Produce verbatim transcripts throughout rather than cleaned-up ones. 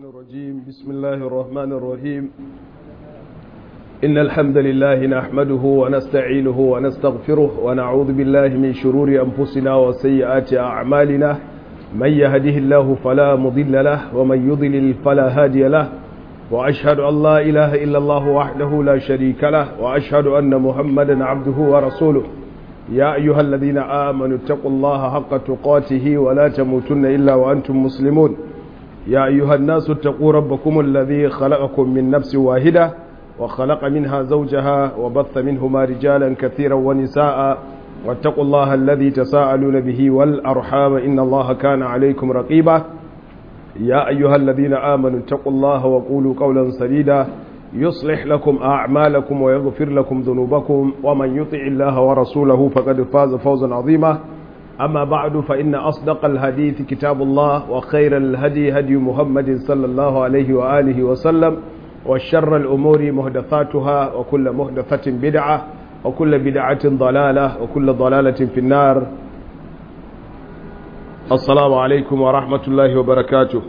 الشيطان الرجيم بسم الله الرحمن الرحيم إن الحمد لله نحمده ونستعينه ونستغفره ونعوذ بالله من شرور أنفسنا وسيئات أعمالنا من يهده الله فلا مضل له ومن يضلل فلا هادي له وأشهد أن لا إله إلا الله وحده لا شريك له وأشهد أن محمدا عبده ورسوله يا أيها الذين آمنوا اتقوا الله حق تقاته ولا تموتن إلا وأنتم مسلمون يا أيها الناس اتقوا ربكم الذي خلقكم من نفس واحدة وخلق منها زوجها وبث منهما رجالا كثيرا ونساء واتقوا الله الذي تساءلون به والأرحام إن الله كان عليكم رقيبا يا أيها الذين آمنوا اتقوا الله وقولوا قولا سديدا يصلح لكم أعمالكم ويغفر لكم ذنوبكم ومن يطع الله ورسوله فقد فاز فوزا عظيما أما بعد فإن أصدق الحديث كتاب الله وخير الهدي هدي محمد صلى الله عليه وآله وسلم وشر الأمور محدثاتها وكل محدثة بدعة وكل بدعة ضلالة وكل ضلالة في النار. السلام عليكم ورحمة الله وبركاته.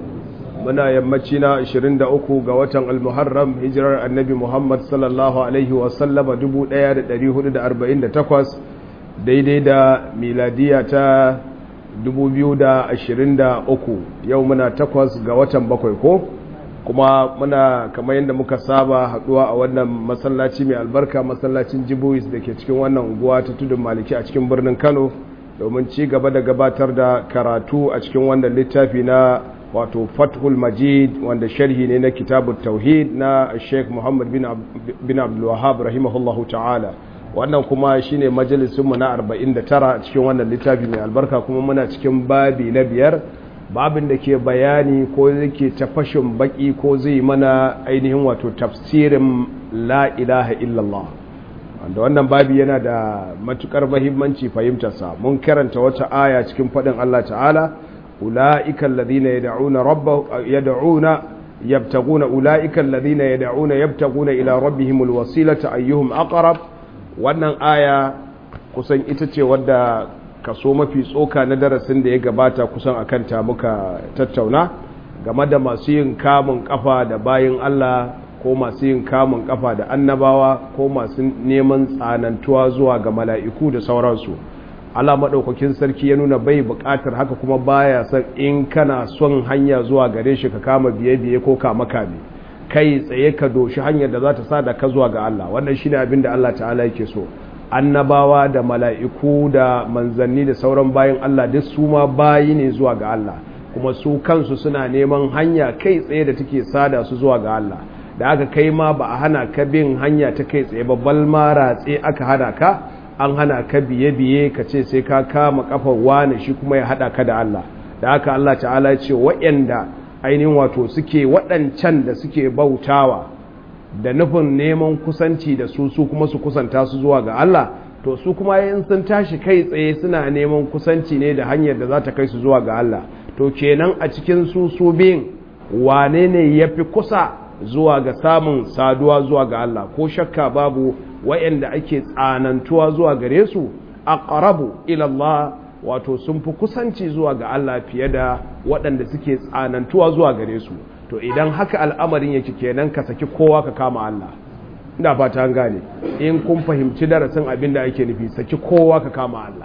muna yammacina ashirin da uku ga watan al-muharram hijirar annabi muhammad sallallahu alaihi wasallama dubu ɗaya da ɗari hudu da arba'in da takwas daidai da miladiya ta dubu biyu da ashirin da uku yau muna takwas ga watan bakwai ko kuma muna kamar yadda muka saba haduwa a wannan masallaci mai albarka masallacin jibuis da ke cikin wannan unguwa ta tudun maliki a cikin birnin kano domin ci gaba da gabatar da karatu a cikin wannan littafi na wato fathul majid wanda sharhi ne na kitabut tauhid na sheikh muhammad bin abdul wahhab rahimahullahu ta'ala. Wannan kuma shine majalisunmu na arba'in da tara cikin wannan littafi mai albarka kuma muna cikin babi na biyar babin da ke bayani ko yake ta fashin baki ko zai mana ainihin wato tafsirin la ilaha illallah wanda wannan babi yana da matukar muhimmanci fahimtarsa. Mun karanta wata aya cikin fadin Allah ta'ala أولئك الذين يدعون ربهم يدعون يبتغون أولئك الذين يدعون يبتغون إلى ربهم الوسيلة أيهم أقرب. wannan aya kusan ita ce wadda kaso mafi tsoka na darasin da ya gabata kusan akan ta muka tattauna game da masu yin kamun kafa da bayin Allah ko masu yin kamun kafa da annabawa ko masu neman tsanantuwa zuwa ga mala'iku da sauransu. Allah maɗaukakin sarki ya nuna bai buƙatar haka kuma baya son in kana son hanya zuwa gare shi ka kama biye-biye ko kama kame kai tsaye ka doshi hanyar da za ta sada ka zuwa ga Allah. Wannan shine abin da Allah ta'ala yake so. Annabawa da mala'iku da manzanni da sauran bayin Allah duk su ma bayi ne zuwa ga Allah kuma su kansu suna neman hanya kai tsaye da take sada su zuwa ga Allah. Da aka kai ma ba a hana ka bin hanya ta kai tsaye babbal ma ratse aka hana ka, an hana ka biye-biye ka ce sai ka kama kafar wani shi kuma ya hada ka da Allah. Da haka Allah ta'ala ya ce waɗanda ainihin wato suke waɗancan da suke bautawa da nufin neman kusanci da su su kuma su kusanta su zuwa ga Allah, to su kuma yin sun tashi kai tsaye suna neman kusanci ne da hanyar da za ta kai su zuwa ga Allah. To kenan a cikin su su biyun wane ne ya fi kusa zuwa ga samun saduwa zuwa ga Allah? Ko shakka babu wayanda ake tsanantuwa zuwa gare su aqrabu ila Allah, wato sun fi kusanci zuwa ga Allah fiye da waɗanda suke tsanantuwa zuwa gare su. To idan haka al'amarin yake kenan ka saki kowa ka kama Allah. Ina fata an gane in kun fahimci darasin abin da ake nufi, saki kowa ka kama Allah.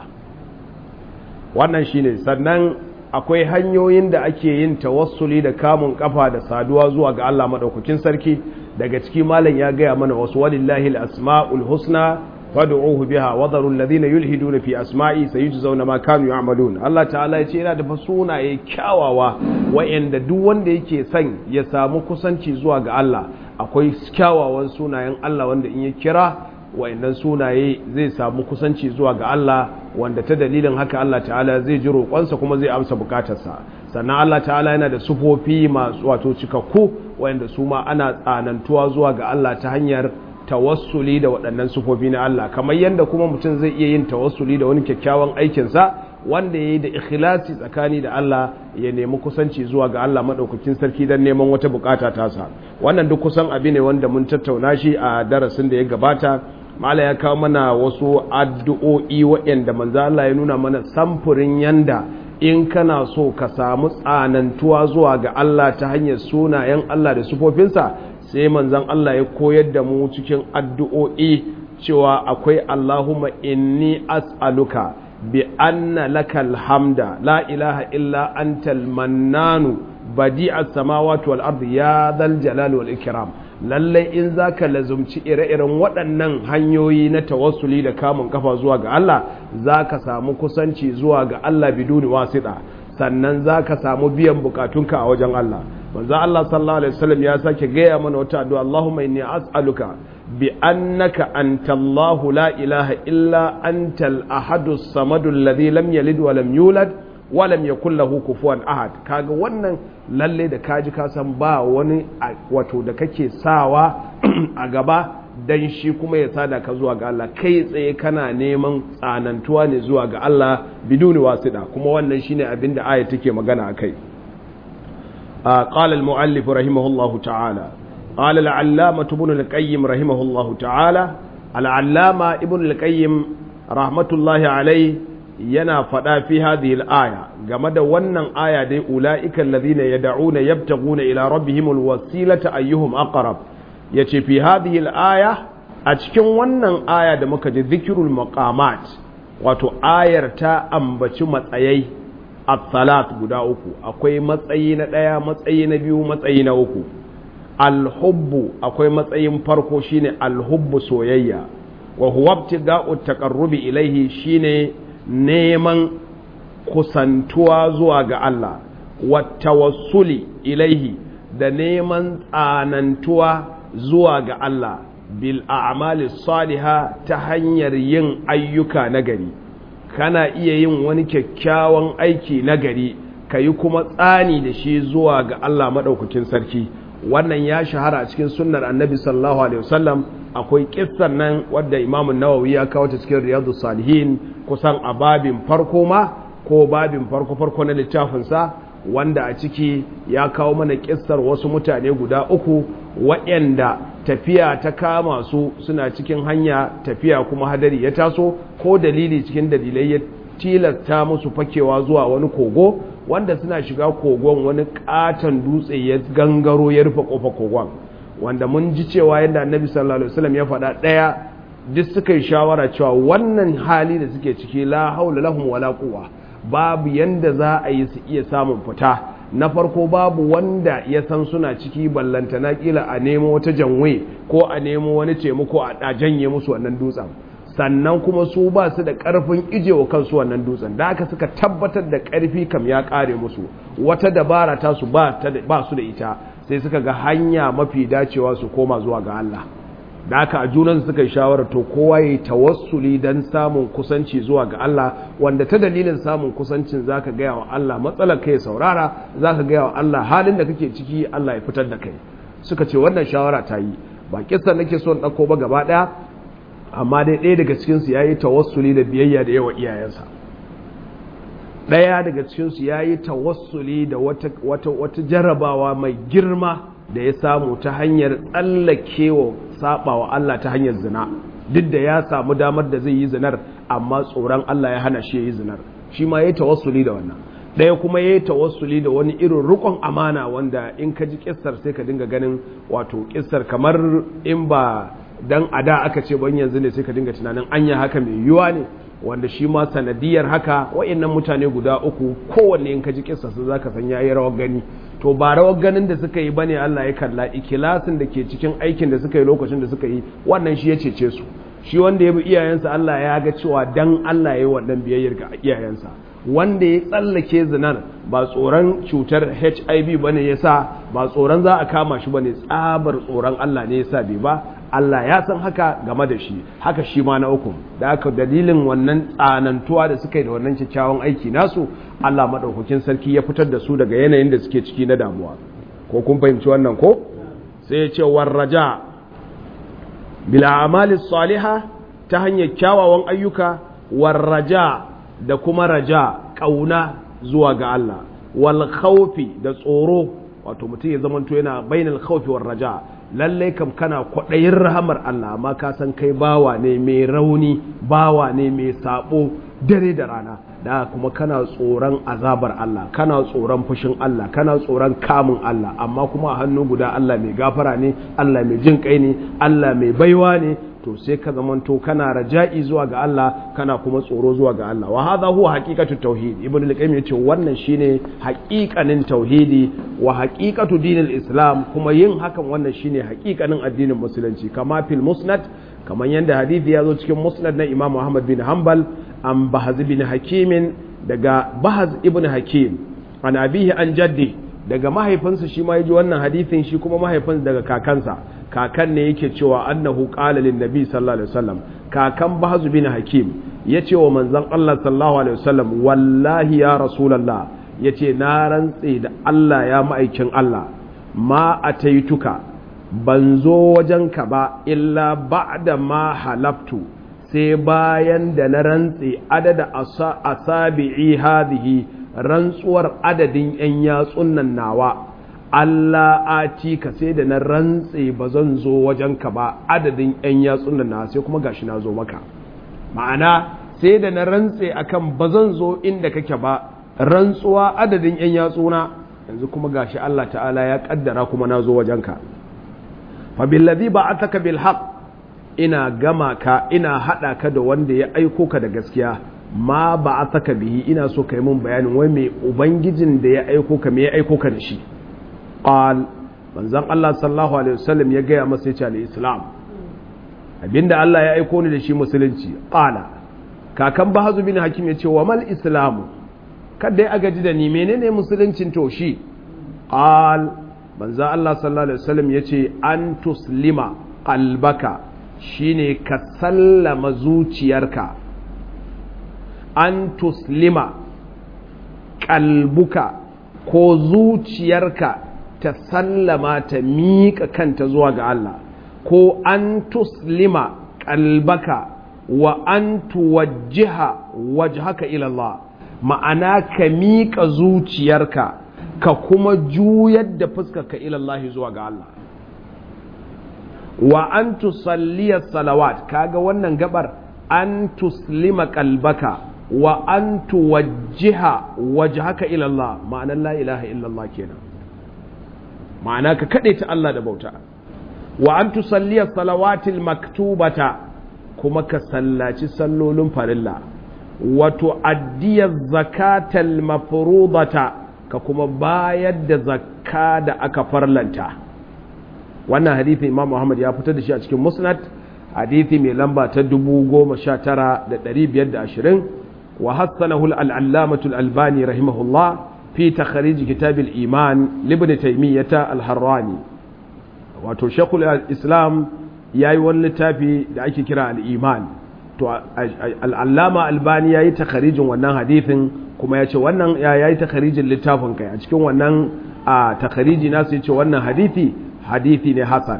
Wannan shine. Sannan akwai hanyoyin da ake yin tawassuli da kamun kafa da saduwa zuwa ga Allah madaukakin sarki. Daga ciki malam ya gaya mana wasu walillahi al-asma'ul husna fad'uhu biha wa dharu alladhina yulhiduna fi asma'i sayujzauna ma kanu ya'malun. Allah ta'ala ya ce yana da sunaye kyawawa wayanda duk wanda yake son ya samu kusanci zuwa ga Allah, akwai kyawawan sunayen Allah wanda in ya kira wayannan sunaye zai samu kusanci zuwa ga Allah, wanda ta dalilin haka Allah ta'ala zai ji roƙonsa kuma zai amsa bukatarsa. Sannan Allah ta'ala yana da sufofi masu wato cikakku wanda su ma ana tsanantuwa zuwa ga Allah ta hanyar tawassuli da waɗannan sufofi na Allah, kamar yadda kuma mutum zai iya yin tawassuli da wani kyakkyawan aikinsa wanda ya yi da ikhlasi tsakani da Allah, ya nemi kusanci zuwa ga Allah maɗaukakin sarki don neman wata bukata tasa. Wannan duk kusan abi ne wanda mun tattauna shi a darasin da ya gabata. Mala ya kawo mana wasu addu'o'i waɗanda manzo Allah ya nuna mana samfurin yanda in kana so ka samu tsanantuwa zuwa ga Allah ta hanyar sunayen Allah da sifofinsa sai manzon Allah ya koyar da mu cikin addu'o'i cewa akwai Allahumma inni as'aluka bi anna lakal hamda la ilaha illa antal mannanu badi'as samawati wal ardi ya dhal jalali wal ikram. Lallai in zaka lazumci ire-iren waɗannan hanyoyi na tawassuli da kamun kafa zuwa ga Allah zaka samu kusanci zuwa ga Allah biduni wasita, sannan zaka samu biyan bukatunka a wajen Allah. manzo Allah sallallahu alaihi wasallam ya sake gaya mana wata addu'a Allahumma inni as'aluka bi annaka antallahu la ilaha illa antal ahadus samadul ladhi lam yalid wa lam yulad wa lam yakul lahu kufuwan ahad. Kaga wannan lalle da kaji ka san ba wani wato da kake sawa a gaba dan shi kuma ya sada ka zuwa ga Allah, kai tsaye kana neman tsanantuwa ne zuwa ga Allah biduni wasida, kuma wannan shine abinda aya take magana akai. قال المؤلف رحمه الله تعالى قال العلامة ابن القيم رحمه الله تعالى العلامة ابن القيم رحمة الله عليه yana faɗa fi hadhihi al-aya game da wannan aya dai ulaika alladhina yad'una yabtaguna ila rabbihim al-wasilata ayyuhum aqrab. yace fi hadhihi al-aya a cikin wannan aya da muka ji dhikrul maqamat, wato ayar ta ambaci matsayai at-salat guda uku, akwai matsayi na daya, matsayi na biyu, matsayi na uku. al-hubbu akwai matsayin farko shine al-hubbu soyayya, wa huwa ibtiga'u at-taqarrubi ilayhi shine neman kusantuwa zuwa ga Allah, wa tawassuli ilaihi da neman tsanantuwa zuwa ga Allah bil a'mali salihah ta hanyar yin ayyuka nagari. Kana iya yin wani kyakkyawan aiki nagari kayi kuma tsani da shi zuwa ga Allah madaukakin sarki. Wannan ya shahara a cikin sunnar Annabi sallallahu alaihi wasallam. Akwai kissar nan wadda Imam Nawawi ya kawo ta cikin Riyadus Salihin kusan a babin farko ma ko babin farko farko na littafin sa, wanda a ciki ya kawo mana kissar wasu mutane guda uku waɗanda tafiya ta kama su suna cikin hanya, tafiya kuma hadari ya taso ko dalili cikin dalilai ya tilasta musu fakewa zuwa wani kogo, wanda suna shiga kogon wani katon dutse ya gangaro ya rufe kofar kogon, wanda mun ji cewa yadda Annabi sallallahu alaihi wasallam ya faɗa ɗaya duk suka yi shawara cewa wannan hali da suke ciki la haula lahum wala quwwa, babu yanda za a yi su iya samun fita. Na farko babu wanda ya san suna ciki ballantana kila a nemo wata janwe ko a nemo wani taimako a janye musu wannan dutsen, sannan kuma su ba su da ƙarfin ijewa kansu wannan dutsen, da aka suka tabbatar da ƙarfi kam ya ƙare musu, wata dabara ta su ba su da ita, sai suka ga hanya mafi dacewa su koma zuwa ga Allah. Da aka a junan suka yi shawarar to kowa ya yi tawassuli don samun kusanci zuwa ga Allah, wanda ta dalilin samun kusancin za ka gaya wa Allah matsalar kai saurara, za ka gaya wa Allah halin da kake ciki, Allah ya fitar da kai. Suka ce wannan shawara ta yi, ba kissa nake so in ɗauko ba gaba ɗaya, amma dai ɗaya daga cikinsu ya yi tawassuli da biyayya da yawa iyayensa. Ɗaya daga cikinsu ya yi tawassuli da wata, wata, wata jarabawa mai girma da ya samu ta hanyar tsallakewa saɓawa Allah ta hanyar zina, duk da ya samu damar da zai yi zinar amma tsoron Allah ya hana shi ya yi zinar, shi ma ya yi tawassuli da wannan. Ɗaya kuma ya yi tawassuli da wani irin rukun amana wanda in ka ji kissar sai ka dinga ganin wato kissar kamar in ba dan a da aka ce ban yanzu ne sai ka dinga tunanin anya haka mai yiwuwa ne, wanda shi ma sanadiyar haka wayannan mutane guda uku kowanne in ka ji kissa su zaka san yayi rawar gani. To ba rawar ganin da suka yi bane Allah ya kalla, ikilasin da ke cikin aikin da suka yi lokacin da suka yi, wannan shi ya cece su. Shi wanda ya bi iyayensa Allah ya ga cewa dan Allah ya yi wannan biyayyar ga iyayensa. Wanda ya tsallake zinar ba tsoron cutar H I V bane yasa, ba tsoron za a kama shi bane, tsabar tsoron Allah ne yasa bai ba. Allah ya san haka game da shi, haka shi ma na uku. Da aka dalilin wannan tsanantuwa da suka yi da wannan kyakkyawan aiki nasu, Allah madaukakin sarki ya fitar da su daga yanayin da suke ciki na damuwa. Ko kun fahimci wannan ko? Sai ya ce warraja bil a'mali salihah, ta hanyar kyawawan ayyuka, warraja da kuma raja kauna zuwa ga Allah, wal khawfi da tsoro, wato mutum ya zamanto yana bainal khawfi war raja. Lallai kam kana kwaɗayin rahamar Allah, amma ka san kai bawa ne mai rauni, bawa ne mai sabo, dare da rana, da kuma kana tsoron azabar Allah, kana tsoron fushin Allah, kana tsoron kamun Allah, amma kuma a hannu guda Allah mai gafara ne, Allah mai jin kai ne, Allah mai baiwa ne, to sai ka zamanto kana raja'i zuwa ga Allah, kana kuma tsoro zuwa ga Allah. Wa hadha huwa haqiqatu tauhid. Ibn al-Qayyim yace wannan shine haqiqanin tauhidi wa haqiqatu dinil Islam, kuma yin hakan wannan shine haqiqanin addinin musulunci. Kama fil musnad, kaman yanda hadisi ya zo cikin musnad na Imam Muhammad bin Hanbal an Bahaz bin Hakim, daga Bahaz ibn Hakim, an abihi an jaddi, daga mahaifinsa shi ma yaji wannan hadisin, shi kuma mahaifinsa daga kakansa. Kakan ne yake cewa annahu qala lin nabi sallallahu alaihi wasallam, kakan Bahaz bin Hakim yace wa manzon Allah sallallahu alaihi wasallam, wallahi ya rasulullah, yace na rantse da Allah ya ma'aikin Allah, ma ataituka, ban zo wajenka ba illa ba'da ma halaftu, sai bayan da na rantse adada asabi'i hadhihi, rantsuwar adadin yan yatsun nan nawa, Allah ati ka, sai da na rantse ba zan zo wajenka ba adadin yan yatsun nan nawa, sai kuma gashi na zo maka. Ma'ana sai da na rantse akan ba zan zo inda kake ba, rantsuwa adadin yan yatsuna, yanzu kuma gashi Allah ta'ala ya kaddara kuma na zo wajenka. Fa billazi ba'athaka bil haqq, ina gama ka, ina hada ka da wanda ya aiko ka da gaskiya. Ma ba'athaka bihi, ina so kai mun bayanin wai me ubangijin da ya aiko ka, me ya aiko ka da shi. Qal, manzon Allah sallallahu alaihi wasallam ya gaya masa yace al-islam, abinda Allah ya aiko ni da shi musulunci. Qala, kakan Bahaz bin Hakim yace wa mal islamu, kada ya gaji da ni, menene musuluncin to shi? Qal, manzon Allah sallallahu alaihi wasallam yace an tuslima qalbaka, shine ka sallama zuciyarka. An tuslima qalbuka, ko zuciyarka ta sallama, ta miƙa kanta zuwa ga Allah, ko an tuslima qalbaka wa an tuwajjiha wajhaka ila Allah, ma'ana ka miƙa zuciyarka ka kuma juyar da fuskarka ila Allah zuwa ga Allah. Wa an tusalliya salawat, kaga wannan gabar an tuslima qalbaka wa an tuwajjiha wajhaka ila Allah, ma'ana la ilaha illallah kenan, ma'ana ka kade ta Allah da bauta. Wa an tusalliya salawatil maktubata, kuma ka sallaci sallolin farilla. Wa tu'addiya zakatal mafrudata, ka kuma bayar da zakka da aka farlanta. Wannan hadisi Imam Muhammad ya fitar da shi a cikin Musnad, hadisi mai lamba ta dubu goma sha tara da ɗari biyar da ashirin. Wa hassanahu al-allamatu al-albani rahimahullah fi takhrij kitab al-iman libn taymiyyah al-harrani. Wato shaykhul islam yayi wani littafi da ake kira al-iman, to al-allama albani yayi takhrijin wannan hadisin, kuma yace wannan yayi takhrijin littafin kai a cikin wannan takhriji nasu, yace wannan hadisi hadisi ne hasan.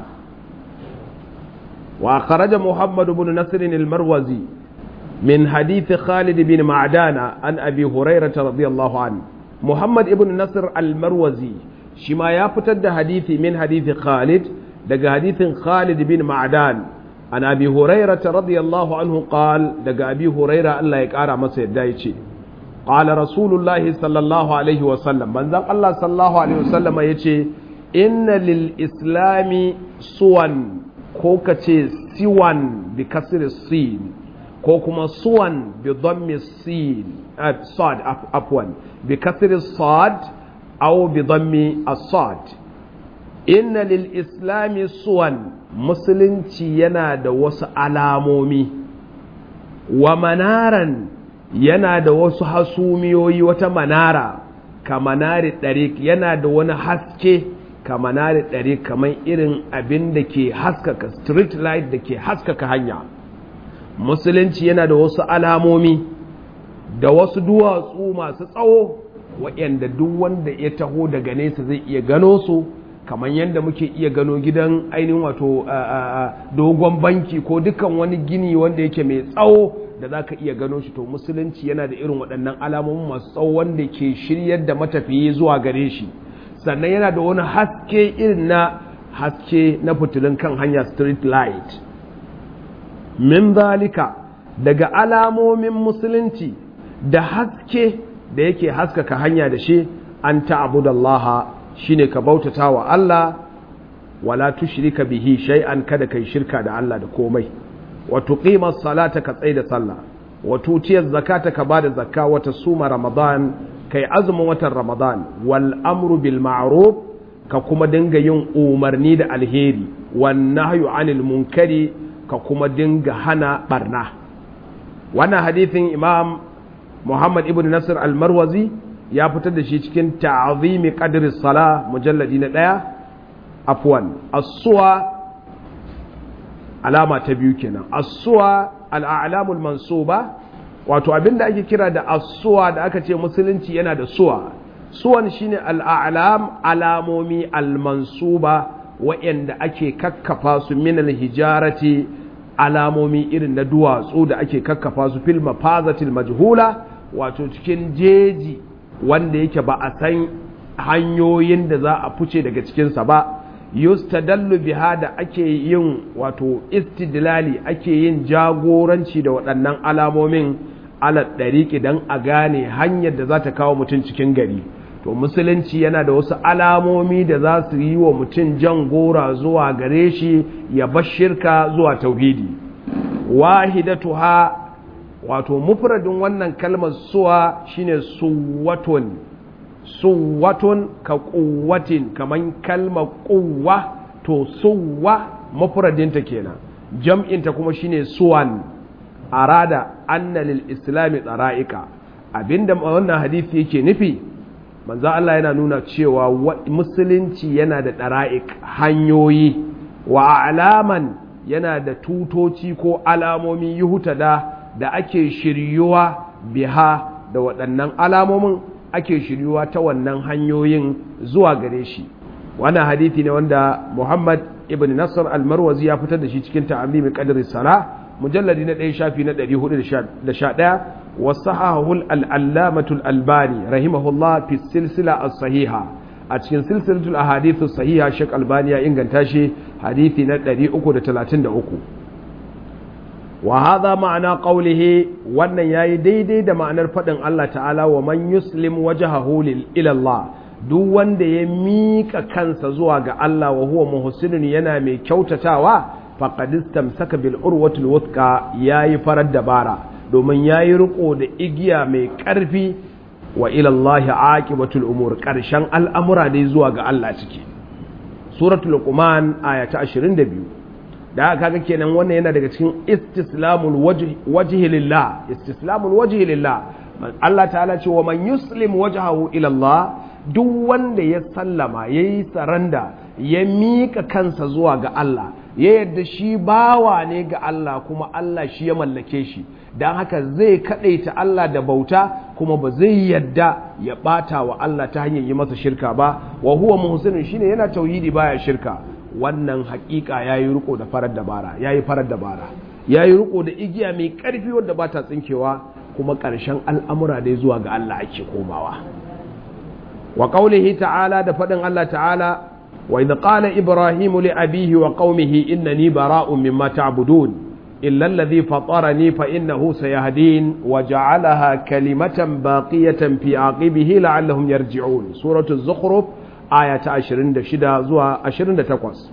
Wa kharaja Muhammad ibn Nasr al-Marwazi min hadith Khalid bin Ma'dana an Abi Hurairah radiyallahu anhu. Muhammad ibn Nasr al-Marwazi shi ma ya fitar da hadisi min hadithi Khalid, daga hadithin Khalid bin Ma'dan an Abi Hurairah radiyallahu anhu qal, daga Abi Hurairah Allah ya kara masa yadda yace qala Rasulullah sallallahu alaihi wa sallam, manzon Allah sallallahu alaihi wa sallam yace inna lil islami suwan, ko kace siwan bi kasri sin, ko kuma suwan bi dhammi sin sad afwan bi kasri sad aw bi dhammi as-sad. Inna lil islami suwan, musulunci yana da wasu alamomi, wa manaran, yana da wasu hasumiyoyi, wata manara ka manari ɗari, yana da wani haske ka manari ɗari, kamar irin abin da ke haskaka street light da ke haskaka hanya. Musulunci yana da wasu alamomi da wasu duwatsu masu tsawo, waɗanda duk wanda ya taho daga nesa zai iya gano su, kamar yadda muke iya gano gidan ainihin wato dogon banki ko dukkan wani gini wanda yake mai tsawo da za ka iya gano shi. To musulunci yana da irin waɗannan alamomin masu tsawo wanda ke shiryar da matafiye zuwa gare shi. Sannan yana da wani haske irin na haske na fitilun kan hanya street light. Min zalika, daga alamomin musulunci da haske da yake haskaka hanya da shi an ta'budallaha shine ka bautata wa Allah wala tushrika bihi shay'an kada kai shirka da Allah da komai wa tuqimas salata ka tsaida sallah wa tutiyaz zakata ka bada zakka wa tasuma ramadan kai azumin watan ramadan wal amru bil ma'ruf ka kuma dinga yin umarni da alheri wan nahyu anil munkari ka kuma dinga hana barna. Wannan hadithin imam Muhammad ibn Nasir al-Marwazi ya fitar da shi cikin ta'zimi qadri sala mujalladi na ɗaya afwan as-suwa alama ta biyu kenan as-suwa al-a'lamul mansuba wato abinda ake kira da as-suwa da aka ce musulunci yana da suwa suwan shine al-a'lam alamomi al-mansuba wa'anda ake kakkafa su min al-hijarati alamomi irin na duwatsu da ake kakkafa su fil mafazatil majhula wato cikin jeji wanda yake ba a san hanyoyin da za a fice daga cikinsa ba yustadallu biha da ake yin wato istidlali ake yin jagoranci da waɗannan alamomin ala ɗariƙi don a gane hanyar da za ta kawo mutum cikin gari. To musulunci yana da wasu alamomi da za su yi wa mutum jan gora zuwa gare shi ya bar shirka zuwa tauhidi. Wahidatuha wato mufradin wannan kalmar suwa shine suwatun suwatun ka quwwatin kaman kalmar quwwa to suwa mufradinta kenan jam'inta kuma shine suwan arada anna lil islami tsara'ika abinda wannan hadisi yake nufi manzo Allah yana nuna cewa musulunci yana da ɗara'ik hanyoyi wa alaman yana da tutoci ko alamomi yuhutada da ake shiryuwa biha da waɗannan alamomin ake shiryuwa ta wannan hanyoyin zuwa gare shi. Wannan hadithi ne wanda Muhammad ibn Nasr al-Marwazi ya fitar da shi cikin ta'zimi qadri salah mujalladi na ɗaya shafi na ɗari hudu da sha ɗaya وصححه العلامة الألباني رحمه الله في السلسلة الصحيحة أتكن سلسلة الأحاديث الصحيحة شك ألبانيا إنغان تاشي حديثي نتلري أكو دتلاتين دا أكو وهذا معنى قوله وانا ياي دي دي دا معنى الفتن الله تعالى ومن يسلم وجهه إلى الله duk wanda ya mika kansa zuwa ga Allah wa huwa muhsinun yana mai kyautatawa faqad istamsaka bil urwatil wuthqa yayi farar dabara domin ya yi riko da igiya mai ƙarfi wa ilallahi aqibatul umur ƙarshen al'amura dai zuwa ga Allah ciki. Suratul Luqman aya ta ashirin da biyu. Da aka kaga kenan wannan yana daga cikin istislamul wajhi lillah, istislamul wajhi lillah. Allah ta'ala ce wa man yuslim wajhahu ila Allah duk wanda ya sallama yayi saranda ya mika kansa zuwa ga Allah ya yadda shi bawa ne ga Allah kuma Allah shi ya mallake shi don haka zai kaɗaita Allah da bauta kuma ba zai yadda ya ɓata wa Allah ta hanyar yi masa shirka ba wa huwa muhsinin shine yana tauhidi baya shirka wannan haƙiƙa yayi riko da farar dabara yayi farar dabara yayi riko da igiya mai ƙarfi wanda ba ta tsinkewa kuma ƙarshen al'amura dai zuwa ga Allah ake komawa wa qaulihi ta'ala da faɗin Allah ta'ala wa idh qala ibrahimu li abihi wa qaumihi innani bara'un mimma ta'budun إلا الذي فطرني فإنه سيهدين وجعلها كلمة باقية في عقبه لعلهم يرجعون سورة الزخرف آية عشرين دشدا زوا عشرين دتقوس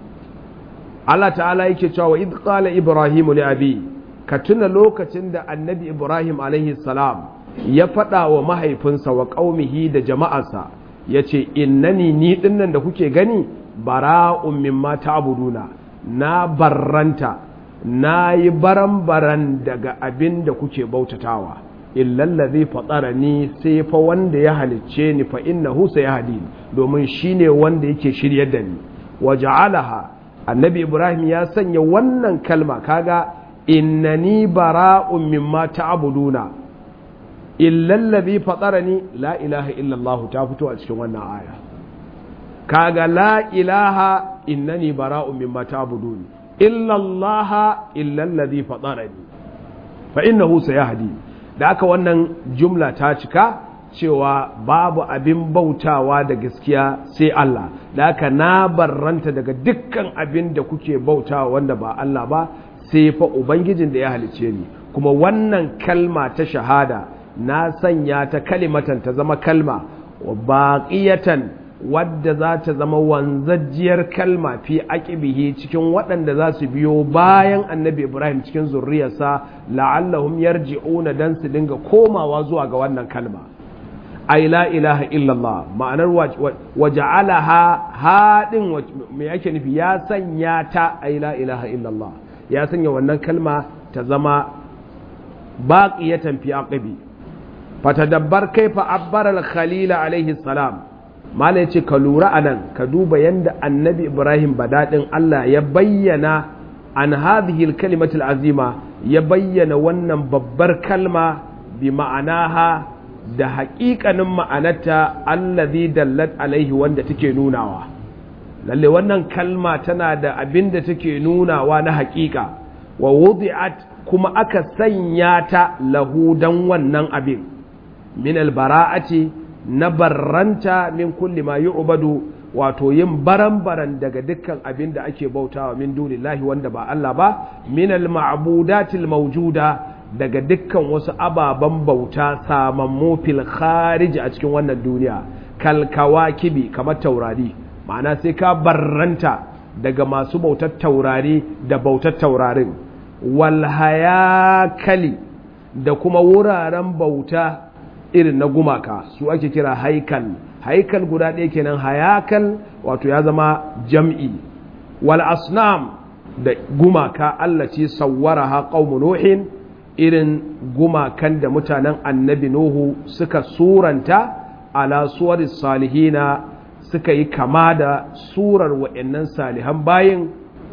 الله تعالى يكتشف وإذ قال إبراهيم لأبي كتن لوكة النبي إبراهيم عليه السلام يفتى ومهي فنس وقومه دا جماعة يتي إنني نيتنا دكوكي غني براء مما تعبدون نا برنتا na yi baran-baran daga abin da kuke bautatawa illallazi fatarani sai fa wanda ya halicce ni fa innahu sayahdi domin shine wanda yake shiryar da ni waja'alaha annabi ibrahim ya sanya wannan kalma kaga innani bara'un mimma ta'buduna illallazi fatarani la ilaha illallah ta fito a cikin wannan aya kaga la ilaha innani bara'un mimma ta'budun illa Allah illa alladhi fatarani fa innahu sayahdi da aka wannan jumla ta cika cewa babu abin bautawa da gaskiya sai Allah da aka na barranta daga dukkan abin da kuke bautawa wanda ba Allah ba sai fa ubangijin da ya halice ni kuma wannan kalma ta shahada na sanya ta kalimatan ta zama kalma baqiyatan wadda za ta zama wanzajjiyar kalma fi aqibihi cikin waɗanda za su biyo bayan annabi Ibrahim cikin zurriyarsa la'allahum yarji'una dan su dinga komawa zuwa ga wannan kalma ay la ilaha illallah ma'anar waja'alaha hadin me yake nufi ya sanya ta ay la ilaha illallah ya sanya wannan kalma ta zama baqiyatan fi aqibi fatadabbar kaifa abbara al-khalil alayhi salam mala yace ka lura anan ka duba yanda annabi Ibrahim badadin Allah ya bayyana an hadhihi al-kalimati al-azima ya bayyana wannan babbar kalma bi ma'anaha da haƙiƙanin ma'anarta allazi dallat alaihi wanda take nunawa lalle wannan kalma tana da abin da take nunawa na haƙiƙa wa wudi'at kuma aka sanya ta lahu dan wannan abin min albara'ati na barranta min kulli ma yu'badu wato yin baran-baran daga dukkan abin da ake bautawa min dunillahi wanda ba Allah ba min al-ma'budatil mawjuda daga dukkan wasu ababen bauta samammu fil kharij a cikin wannan duniya kalkawakibi kamar taurari ma'ana sai ka barranta daga masu bautar taurari da bautar taurarin wal hayakali da kuma wuraren bauta irin na gumaka su ake kira haikal haikal guda ɗaya kenan hayakal wato ya zama jam'i wal asnam da gumaka allati sawwaraha qaumu nuhin irin gumakan da mutanen annabi Nuhu suka suranta ala suwari salihina suka yi kama da surar wa'annan salihan bayin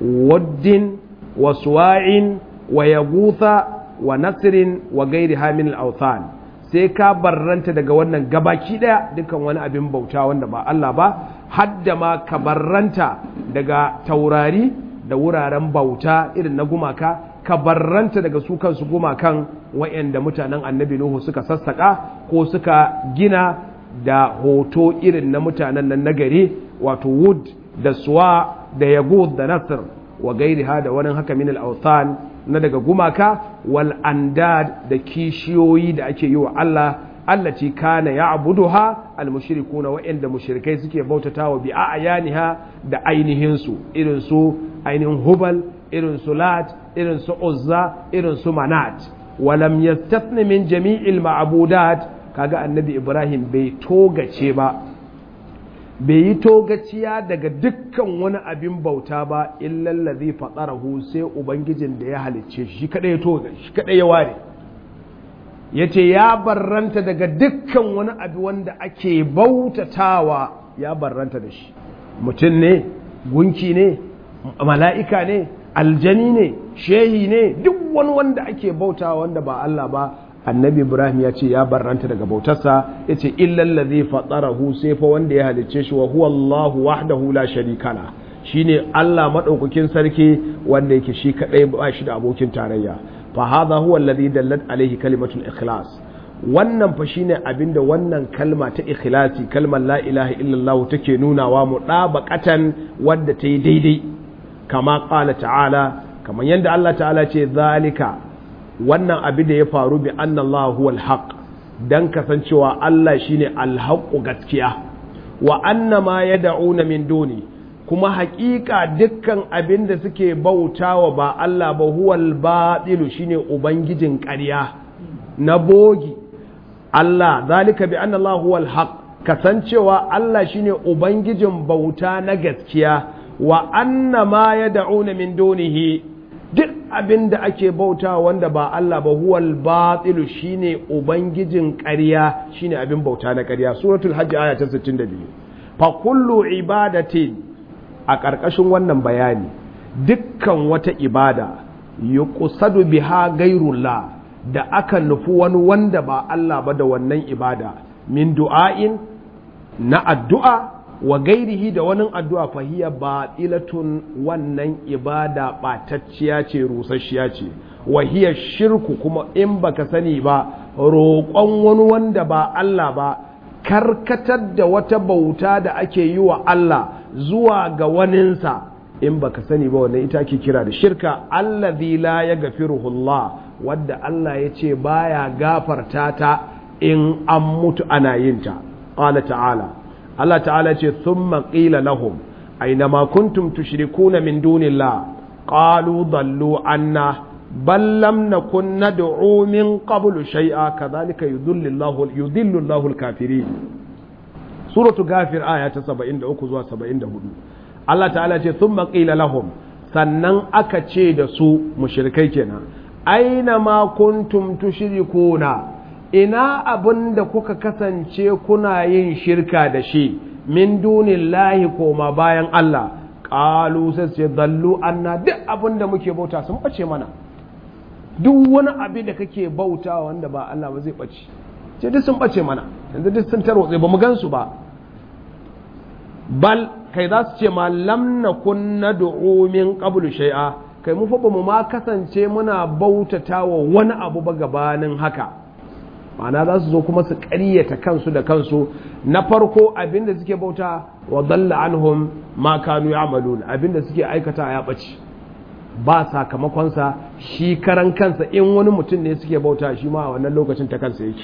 waddin wa suwa'in wa yagutha wa nasirin wa gairi hamin al'authan sai ka barranta daga wannan gabaki daya dukan wani abin bauta wanda ba Allah ba hadda ma ka barranta daga taurari da wuraren bauta irin na gumaka ka barranta daga su kansu gumakan wa'anda mutanen annabi Nuhu suka sassaka ko suka gina da hoto irin na mutanen nan nagari wato wood da suwa da yagud da nasr wa gairiha da wani haka min al-awthan na daga gumaka wal andad da kishiyoyi da ake yi wa Allah allati kana ya'buduha al-mushrikuna wa'anda mushrikai suke bautatawa bi ayaniha da ainihin su irin su ainihin hubal irin su lat irin su uzza irin su manat walam yastathni min jami'il ma'budat kaga annabi Ibrahim bai togace ba bai yi togaciya daga dukkan wani abin bauta ba illa allazi fatarahu sai ubangijin da ya halicce shi kadai ya toga shi kadai ya ware yace ya barranta daga dukkan wani abu wanda ake bautatawa ya barranta da shi mutum ne gunki ne mala'ika ne aljani ne shehi ne duk wani wanda ake bautawa wanda ba Allah ba annabi Ibrahim ya ce ya barranta daga bautarsa ya ce illallazi fatarahu sai fa wanda ya halicce shi wa huwa Allahu wahdahu la sharika la shine Allah madaukakin sarki wanda yake shi kadai ba shi da abokin tarayya fa hadha huwa alladhi dallat alayhi kalimatul ikhlas wannan fa shine abinda wannan kalma ta ikhlasi kalmar la ilaha illallah take nunawa mu dabaqatan wanda ta yi daidai kama qala ta'ala kamar yanda Allah ta'ala ce zalika wannan abin da ya faru bi annallahu huwal haq dan kasancewa Allah shine alhaqu gaskiya wa annama yad'una min duni kuma haƙiƙa dukkan abin da suke bautawa ba Allah ba huwal batilu shine ubangijin ƙarya na bogi Allah zalika bi annallahu huwal haq kasancewa Allah shine ubangijin bauta na gaskiya wa annama yad'una min dunihi duk abin da ake bauta wanda ba Allah ba huwal batilu shine ubangijin ƙarya shine abin bauta na ƙarya suratul hajj aya ta sittin da biyu fa kullu ibadatin a ƙarƙashin wannan bayani dukkan wata ibada yuqsadu biha gairullah da aka nufi wani wanda ba Allah ba da wannan ibada min du'ain na addu'a wa gairihi da wani addu'a fahiya batilatun wannan ibada ɓatacciya ce rusasshiya ce wa hiya shirku kuma in baka sani ba roƙon wani wanda ba Allah ba karkatar da wata bauta da ake yi wa Allah zuwa ga waninsa in baka sani ba wannan ita ake kira da shirka allazi la yaghfiruhu Allah wadda Allah ya ce baya gafarta ta in an mutu ana yin ta qala ta'ala Allah ta'ala ce thumma qila lahum aina ma kuntum tushrikuna min dunillah qalu dallu anna bal lam nakun nad'u min qablu shay'a kadhalika yudhillu Allahu yudhillu Allahu al-kafirin suratu ghafir aya ta saba'in da uku zuwa saba'in da hudu Allah ta'ala ce thumma qila lahum sannan aka ce da su mushrikai kenan aina ma kuntum tushrikuna ina abinda kuka kasance kuna yin shirka da shi min dunillahi koma bayan Allah qalu sai ce dallu anna duk abinda muke bauta sun bace mana duk wani abin da kake bauta wanda ba Allah ba zai bace ce duk sun bace mana yanzu duk sun tarwatse ba mu gansu ba bal kai za su ce ma lam nakun nad'u min qablu shay'a kai mu fa ba mu ma kasance muna bautatawa wani abu ba gabanin haka ma'ana za su zo kuma su ƙaryata kansu da kansu na farko abinda suke bauta wa dalla anhum ma kanu ya'malun abinda suke aikata ya bace ba sakamakonsa shi karan kansa in wani mutum ne suke bauta shi ma a wannan lokacin ta kansa yake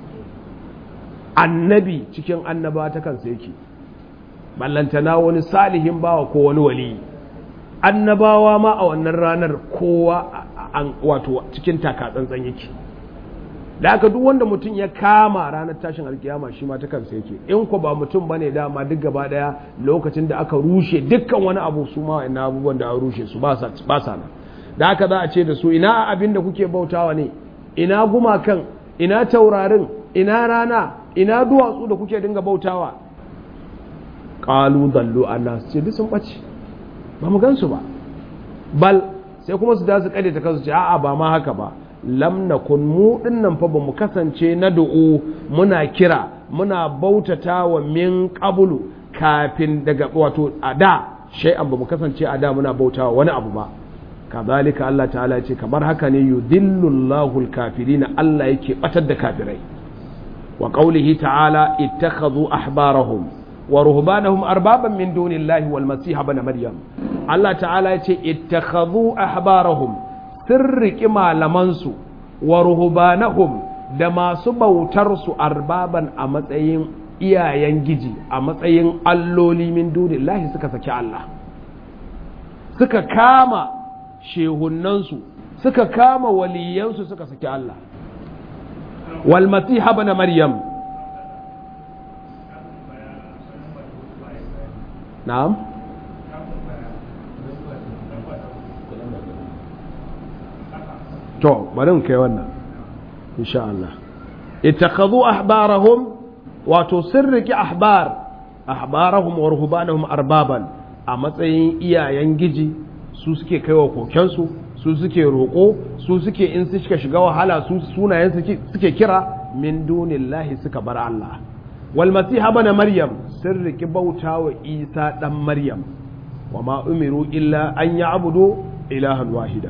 annabi cikin annaba ta kansa yake ballantana wani salihin bawa ko wani wali annabawa ma a wannan ranar kowa wato cikin takatsantsan yake da aka duk wanda mutum ya kama ranar tashin alkiyama shi ma ta kansa yake in ko ba mutum bane dama duk gaba daya lokacin da aka rushe dukkan wani abu su ma ina abubuwan da an rushe su ba sa ba sa nan da aka za a ce da su ina abin da kuke bautawa ne ina gumakan ina taurarin ina rana ina duwatsu da kuke dinga bautawa qalu dallu anna ce duk sun bace ba mu gansu ba bal sai kuma su da su kade ta kansu ce a'a ba ma haka ba lam nakun mu dinnan fa bamu kasance na du'u muna kira muna bautata wa min qablu kafin daga wato ada shay'an bamu kasance ada muna bautawa wani abu ba kazalika Allah ta'ala ce kamar haka ne yudhillu Allahu al-kafirin Allah yake batar da kafirai wa qawlihi ta'ala ittakhadhu ahbarahum wa ruhbanahum arbaban min dunillahi wal masih ibn maryam Allah ta'ala ya ce ittakhadhu ahbarahum sirriki malamansu wa ruhubanahum da masu bautarsu arbaban a matsayin iyayen giji a matsayin alloli min dunillahi suka saki Allah suka kama shehunansu suka kama waliyansu suka saki Allah wal masih ibn maryam na'am to bari mu kai wannan insha Allah ittakhadhu ahbarahum wato sirriki ahbar ahbarahum wa ruhbanahum arbaban a matsayin iyayen giji su suke kaiwa kokensu su suke roƙo su suke in su suka shiga wahala su sunayen suke kira min dunillahi suka bar Allah wal masih ibn maryam sirriki bautawa isa dan maryam wa ma umiru illa an ya'budu ilahan wahida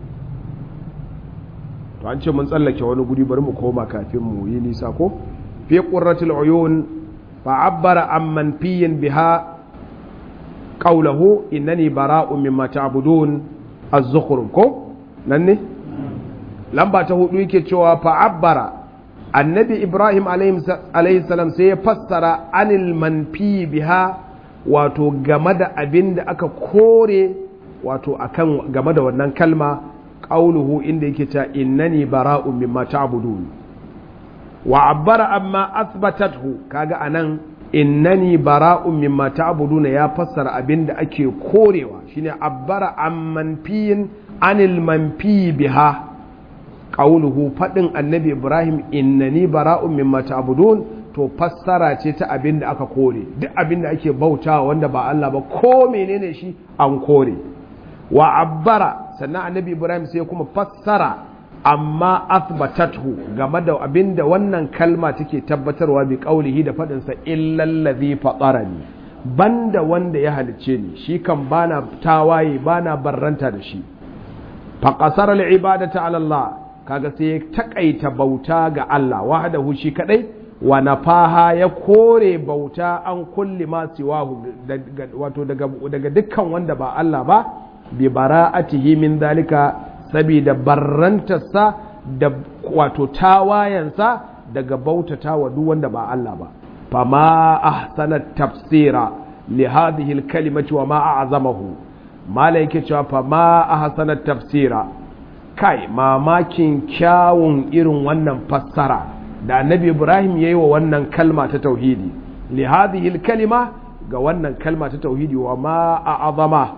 to an ce mun tsallake wani guri bari mu koma kafin mu yi nisa ko fi qurratil uyun fa abbara amman fiyin biha qawluhu innani bara'un mimma ta'budun az-zukhruf ko nan ne lamba ta hudu yake cewa fa abbara annabi ibrahim alayhi salam sai ya fassara anil manfi biha wato game da abin da aka kore wato akan game da wannan kalma qauluhu inda yake ta innani bara'un mimma ta'budun wa abbara amma athbatathu kaga anan innani bara'un mimma ta'budun ya fassara abinda ake korewa shine abbara amman fiyin anil manfi biha qauluhu fadin annabi ibrahim innani bara'un mimma ta'budun to fassara ce ta abinda aka kore duk abinda ake bautawa wanda ba Allah ba ko menene shi an kore wa abbara sannan annabi ibrahim sai kuma fassara amma athbatathu game da abinda wannan kalma take tabbatarwa bi qaulihi da fadin sa illal ladhi fatarani banda wanda ya halice ni shi kan bana tawaye bana barranta da shi fa qasara al ibadata ala Allah kaga sai ya takaita bauta ga Allah wahdahu shi kadai wa nafaha ya kore bauta an kulli ma siwahu wato daga daga dukkan wanda ba Allah ba bi bara'atihi min dalika saboda barrantarsa da wato tawayansa daga bautata wa duk wanda ba Allah ba fama ahsana tafsira li hadhihi al-kalimati wa ma a'zamahu mala yake cewa fama ahsana tafsira kai mamakin kyawun irin wannan fassara da annabi Ibrahim yayi wa wannan kalma ta tauhidi li hadhihi al-kalima ga wannan kalma ta tauhidi wa ma a'zama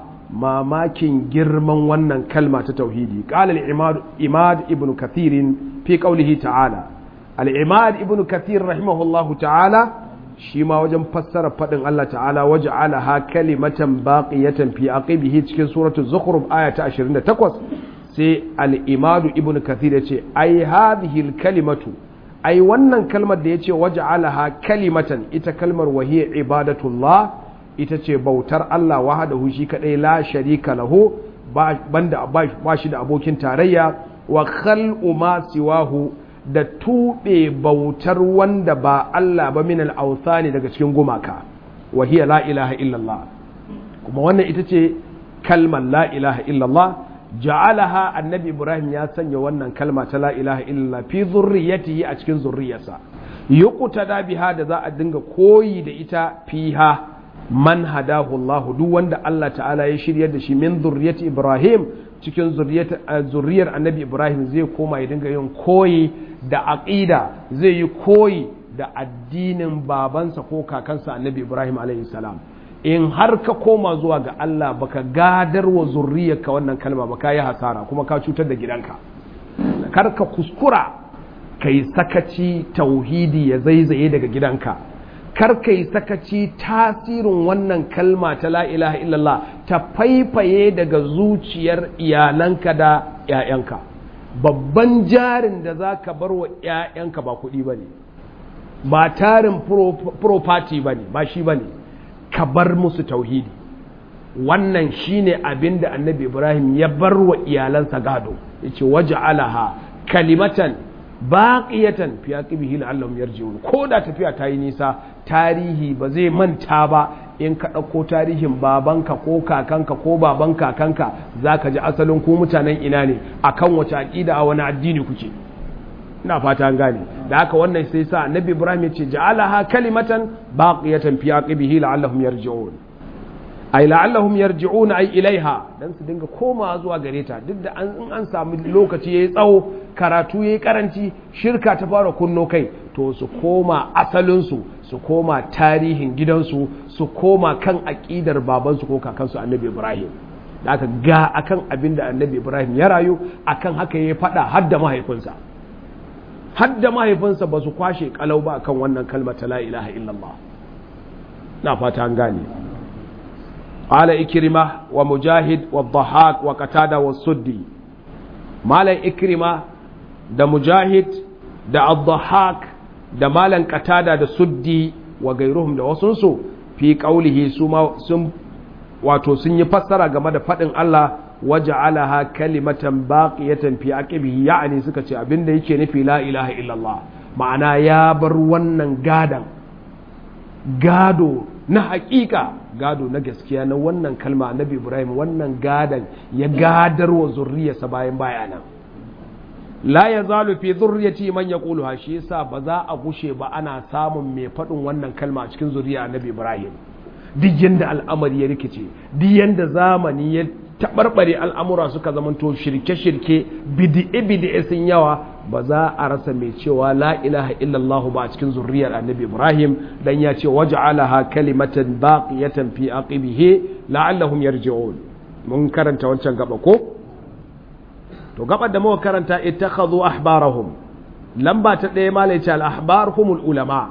mamakin girman wannan kalma ta tauhidi qala al-imad imad ibn kathir fi qawlihi ta'ala al-imad ibn kathir rahimahullahu ta'ala shi ma wajen fassara fadin Allah ta'ala waja'alaha kalimatan baqiyatan fi aqibihi cikin suratul zukhruf aya ta ashirin da takwas sai al-imad ibn kathir yace ai hadhihi al-kalimatu ai wannan kalmar da yace waja'alaha kalimatan ita kalmar wahiya ibadatullah ita ce bautar Allah wahdahu shi kadai la sharika lahu banda ba shi da abokin tarayya wa khal'u ma siwahu da tube bautar wanda ba Allah ba min al-awthani daga cikin gumaka wa hiya la ilaha illallah kuma wannan ita ce kalmar la ilaha illallah ja'alaha annabi Ibrahim ya sanya wannan kalma ta la ilaha illallah fi zurriyatihi a cikin zurriyarsa yuqtada biha da za a dinga koyi da ita fiha man hadahu Allah duk wanda Allah ta'ala ya shiryar da shi min zurriyati Ibrahim cikin zurriyar annabi Ibrahim zai koma ya dinga yin koyi da aqida zai yi koyi da addinin babansa ko kakansa annabi Ibrahim alayhi salam in har ka koma zuwa ga Allah baka gadar wa zurriyarka wannan kalma ba ka yi hasara kuma ka cutar da gidanka kar ka kuskura kai sakaci tauhidi ya zaizaye daga gidanka kar ka yi sakaci tasirin wannan kalma ta la ilaha illallah ta faifaye daga zuciyar iyalanka da ‘ya'yanka babban jarin da za ka bar wa ‘ya'yanka ba kuɗi ba ne ba tarin property ba ne ba shi ba ne ka bar musu tauhidi wannan shi ne abin da annabi Ibrahim ya bar wa iyalansa gado ya ce waje alaha kalimatan baqiyatan fi aqibihi la'allahum yarji'un ko da tafiya ta yi nisa tarihi ba zai manta ba in ka ɗauko tarihin babanka ko kakanka ko baban kakanka zaka ji asalin ku mutanen ina ne akan wace aqida a wani addini kuke ina fata an gane da haka wannan sai sa annabi Ibrahim ya ce ja'alaha kalimatan baqiyatan fi aqibihi la'allahum yarji'un ay la'allahum yarji'un ay ilaiha dan su dinga koma zuwa gare ta duk da an an samu lokaci yayi tsawo karatu yayi karanci shirka ta fara kunno kai to su koma asalin su su koma tarihin gidansu su koma kan aqidar babansu ko kakansu annabi Ibrahim da aka ga akan abin da annabi Ibrahim ya rayu akan haka ya fada har da mahaifinsa har da mahaifinsa ba su kwashe kalau ba akan wannan kalmar ta la ilaha illallah na fata an gane قال إكرمة ومجاهد والضحاك وقتادة والسدي مالا إكرمة دا مجاهد دا الضحاك دا مالا قتادة دا سدي وغيرهم دا وسنسو في قوله سم سم واتو سن يفسر كما دا فتن الله وجعلها كلمة باقية في عقبه يعني سكتي أبن دا يكي نفي لا إله إلا الله معنى يا بروانا قادا قادو na hakika gado na gaskiya na wannan kalma annabi Ibrahim wannan gadan ya gadar wa zurriyarsa bayan bayana la yazalu fi zurriyati man yaquluha shi yasa ba za a gushe ba ana samun mai fadin wannan kalma a cikin zuriya annabi Ibrahim duk yanda al'amari ya rikice duk yanda zamani ya tabarbare al'amura suka zamanto shirke-shirke bid'e bid'e sun yawa ba za a rasa mai cewa la ilaha illallah ba a cikin zurriyar annabi Ibrahim dan ya ce waj'alaha kalimatan baqiyatan fi aqibihi la'allahum yarji'un mun karanta wancan gaba ko to gabar da muka karanta ittakhadhu ahbarahum lamba ta ɗaya malai ce al-ahbar humul ulama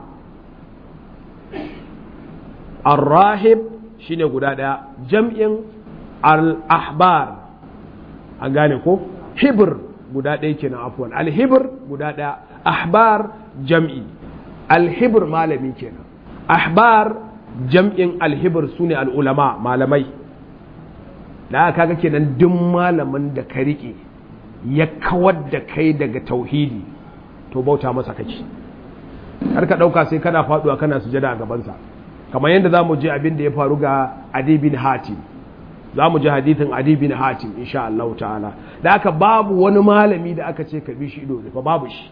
ar-rahib shine guda ɗaya jam'in al-ahbar an gane ko hibr guda ɗaya kenan afwan al-hibr guda ɗaya ahbar jam'i al-hibr malami kenan ahbar jam'in al-hibr sune al-ulama malamai da kaga kenan duk malamin da ka rike ya kawar da kai daga tauhidi to bauta masa kake har ka dauka sai kana faduwa kana sujada a gaban sa kamar yadda zamu ji abin da ya faru ga Adi bin Hatim zamu ji hadithin Adi bin Hatim insha Allah ta'ala da aka babu wani malami da aka ce ka bi shi ido rufe babu shi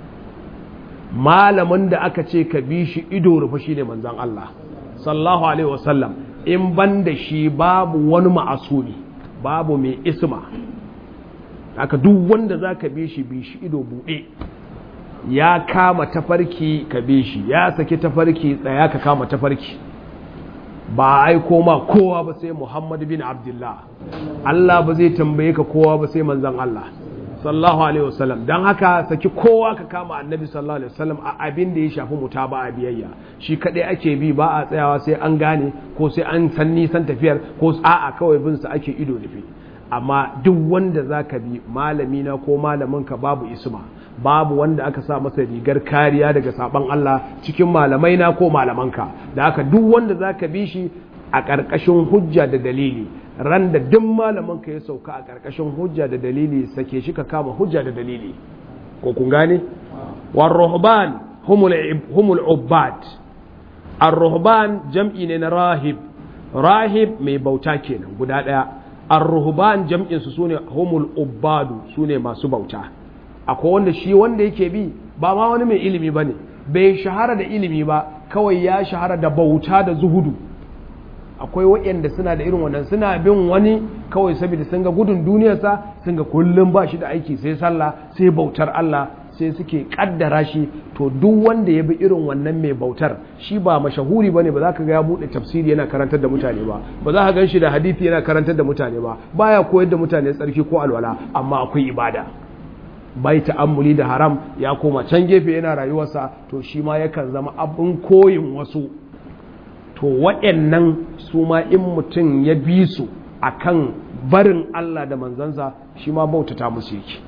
malamin da aka ce ka bi shi ido rufe shine manzon Allah sallallahu alaihi wasallam in ban da shi babu wani ma'asumi babu mai isma haka duk wanda za ka bi shi bi shi ido buɗe ya kama tafarki ka bi shi ya saki tafarki tsaya ka kama tafarki ba aiko ma kowa ba sai Muhammad bin Abdullah Allah ba zai tambaye ka kowa ba sai manzon Allah sallallahu alaihi wasallam dan haka saki kowa ka kama annabi sallallahu alaihi wasallam a abin da ya shafi mutaba a biyayya shi kadai ake bi ba a tsayawa sai an gane ko sai an san nisan tafiyar ko a'a kawai bin sa ake ido nufi amma duk wanda zaka bi malami na ko malamin ka babu isma babu wanda aka sa masa rigar kariya daga saban Allah cikin malamai na ko malamanka da haka duk wanda zaka bi shi a ƙarƙashin hujja da dalili ran da duk malamin ka ya sauka a ƙarƙashin hujja da dalili sake shi ka kama hujja da dalili ko kun gane war ruhban humul humul ubbad ar-ruhban jam'i ne na rahib rahib mai bauta kenan guda daya ar-ruhban jam'in su sune humul ubbadu sune masu bauta akwai wanda shi wanda yake bi ba ma wani mai ilimi bane bai shahara da ilimi ba kawai ya shahara da bauta da zuhudu akwai waɗanda suna da irin wannan suna bin wani kawai saboda sun ga gudun duniyarsa sun ga kullum ba shi da aiki sai sallah sai bautar Allah sai suke kaddara shi to duk wanda ya bi irin wannan mai bautar shi ba mashahuri bane ba za ka ga ya bude tafsiri yana karantar da mutane ba ba za ka gan shi da hadisi yana karantar da mutane ba baya koyar da mutane tsarki ko alwala amma akwai ibada bai ta'ammuli da haram ya koma can gefe yana rayuwarsa to shi ma yakan zama abin koyin wasu to waɗannan su ma in mutum ya bi su akan barin Allah da manzansa shi ma bautata musu yake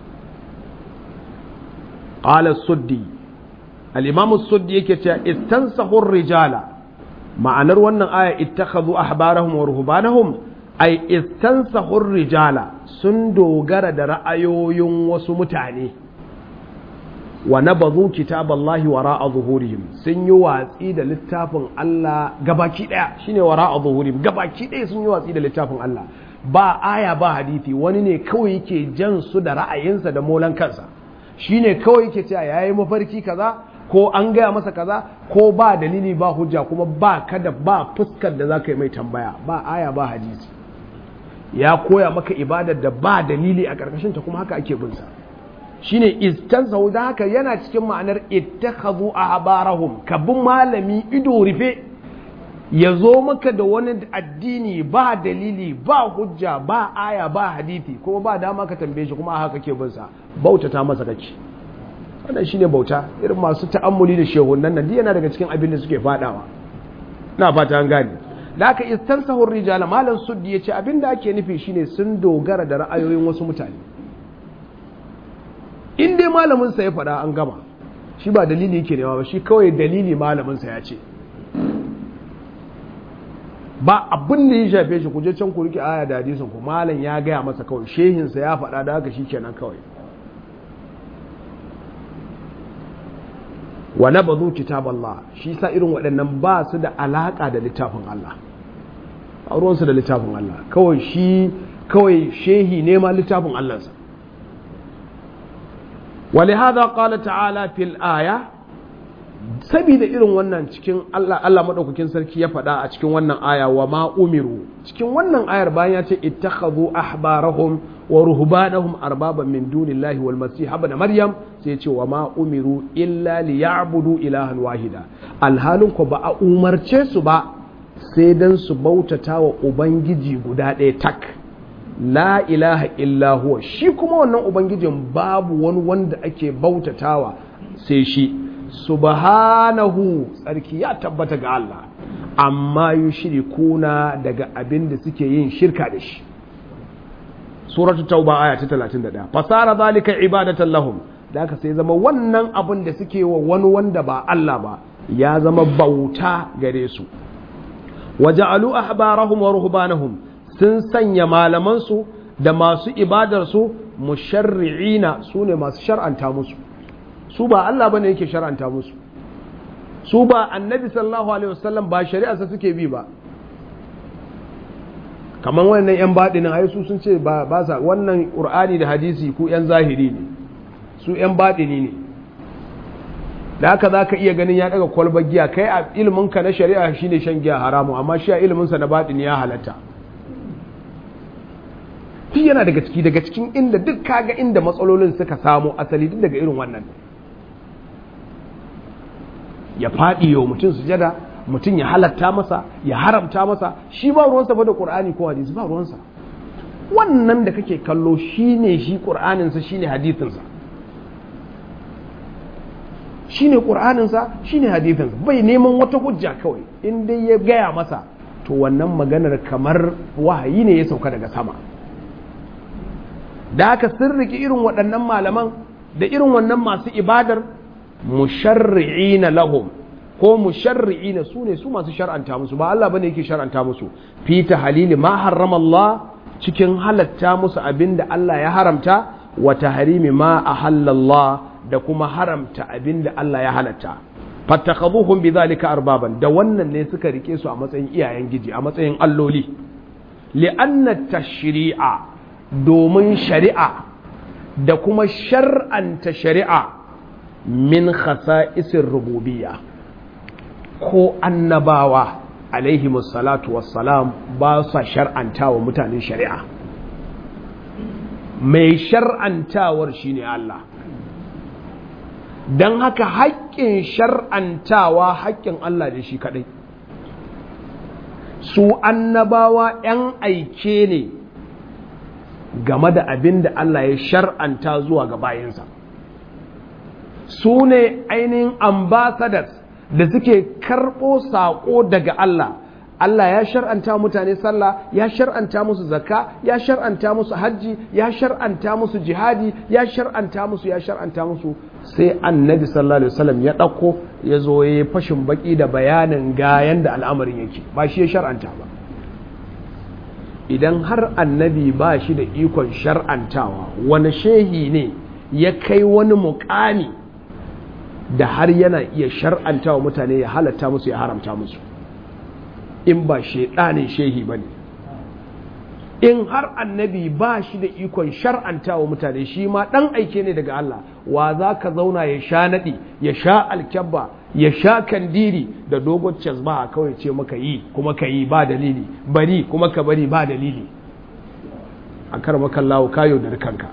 qala suddi al-imam as-suddi yake cewa istansahu rijala ma'anar wannan aya ittakhadhu ahbarahum wa ruhbanahum ay istansahu rijala sun dogara da ra'ayoyin wasu mutane wa nabadhu kitaballahi wara'a zuhurihim sun yi watsi da littafin Allah gabaki daya shine wara'a zuhurihim gabaki daya sun yi watsi da littafin Allah ba aya ba hadisi wani ne kawai yake jan su da ra'ayinsa da molan kansa shine kawai yake cewa yayi mafarki kaza ko an gaya masa kaza ko ba dalili ba hujja kuma ba kada ba fuskar da zaka yi mai tambaya ba aya ba hadisi ya koya maka ibadar da ba dalili a karkashin ta kuma haka ake bin sa shine istansahu da haka yana cikin ma'anar ittakhadhu ahbarahum kabin malami ido rufe ya zo maka da wani addini ba dalili ba hujja ba aya ba hadisi kuma ba dama ka tambaye shi kuma haka ke bin sa bautata masa kake wannan shine bauta irin masu ta'ammuli da shehunan nan yana daga cikin abin da suke fadawa ina fata an gane da haka istansahu rijala malan suddi yace abin da ake nufi shine sun dogara da ra'ayoyin wasu mutane in dai malaminsa ya faɗa an gama shi ba dalili yake nema ba shi kawai dalili malaminsa ya ce ba abin da ya shafe shi kuje can ku rike aya da hadisin ku malam ya gaya masa kawai shehinsa ya faɗa da haka shikenan kawai wa nabadhu kitaballah shi sa irin waɗannan ba su da alaka da littafin Allah a ruwansu da littafin Allah kawai shi kawai shehi ne ma littafin Allah sa ولهذا قال تعالى في الآية sabida irin wannan cikin Allah Allah madaukakin sarki ya faɗa a cikin wannan aya wa ma umiru cikin wannan ayar bayan ya ce ittakhadhu ahbarahum wa ruhbanahum arbaban min dunillahi wal masih ibn maryam sai ya ce wa ma umiru illa liya'budu ilahan wahida alhalin ko ba a umarce su ba sai dan su bautata wa ubangiji guda ɗaya tak la ilaha illa huwa shi kuma wannan ubangijin babu wani wanda ake bautatawa sai shi subhanahu tsarki ya tabbata ga Allah amma yushrikuna daga abin da suke yin shirka da shi suratul tauba aya ta talatin da ɗaya fasara zalika ibadatan lahum da aka sai zama wannan abin da suke wa wani wanda ba Allah ba ya zama bauta gare su waja'alu ahbarahum wa ruhbanahum sun sanya malamansu da masu ibadarsu musharri'ina su ne masu shar'anta musu su ba Allah bane yake shar'anta musu su ba annabi sallallahu alaihi wasallam ba shari'arsa suke bi ba. kamar wannan yan baɗinin ai su sun ce ba ba sa wannan qur'ani da hadisi ku yan zahiri ne, su yan baɗini ne. da haka zaka iya ganin ya daga kwalbar giya, kai a ilimin ka na shari'a shine shan giya haramu, amma shi a ilimin sa na baɗini ya halatta. Shi yana daga ciki daga cikin inda duk kaga inda matsalolin suka samu asali duk daga irin wannan. Ya faɗi yau mutum sujada, mutum ya halatta masa, ya haramta masa, shi ba ruwansa fa da Qur'ani ko hadisi, ba ruwansa. Wannan da kake kallo shine shi Qur'aninsa shine hadisinsa. Shine Qur'aninsa shine hadisinsa. Bai neman wata hujja kawai. In dai ya gaya masa to wannan maganar kamar wahayi ne ya sauka daga sama. Da haka sun riki irin waɗannan malaman da irin wannan masu ibadar musharri'ina lahum, ko musharri'ina su ne su masu shar'anta musu, ba Allah bane yake shar'anta musu. Fi tahlili ma harrama Allah, cikin halatta musu abinda Allah ya haramta, wa tahrimi ma ahalla Allah, da kuma haramta abinda Allah ya halatta. Fattakhaduhum bidhalika arbaban, da wannan ne suka rike su a matsayin iyayen giji, a matsayin alloli. Li'anna tashri'a, domin shari'a da kuma shar'anta shari'a min khasa'isir rububiyya, ko annabawa alaihi musallatu wassalam ba sa shar'anta wa mutanen shari'a. Mai shar'antawar shine Allah. Don haka haƙƙin shar'antawa haƙƙin Allah ne shi kaɗai. Su annabawa ‘yan aike ne game da abin da Allah ya shar'anta zuwa ga bayinsa. Su ne ainihin ambassadors da suke karɓo saƙo daga Allah. Allah ya shar'anta mutane sallah, ya shar'anta musu zakka, ya shar'anta musu hajji, ya shar'anta musu jihadi, ya shar'anta musu, ya shar'anta musu. Sai annabi sallallahu alaihi wasallam ya ɗauko ya zo ya yi fashin baki da bayanin ga yanda al'amarin yake, ba shi ya shar'anta ba. Idan har annabi ba shi da ikon shar'antawa, wani shehi ne ya kai wani muƙami da har yana iya shar'antawa mutane ya halatta musu ya haramta musu, in ba shaidanin shehi ba ne. In har annabi ba shi da ikon shar'antawa mutane, shi ma ɗan aike ne daga Allah, wa za ka zauna ya sha naɗi, ya sha alkyabba, ya sha kandiri da dogon cazba kawai ce maka yi kuma ka yi ba dalili, bari kuma ka bari ba dalili. A karmakan lawo kayo da kanka.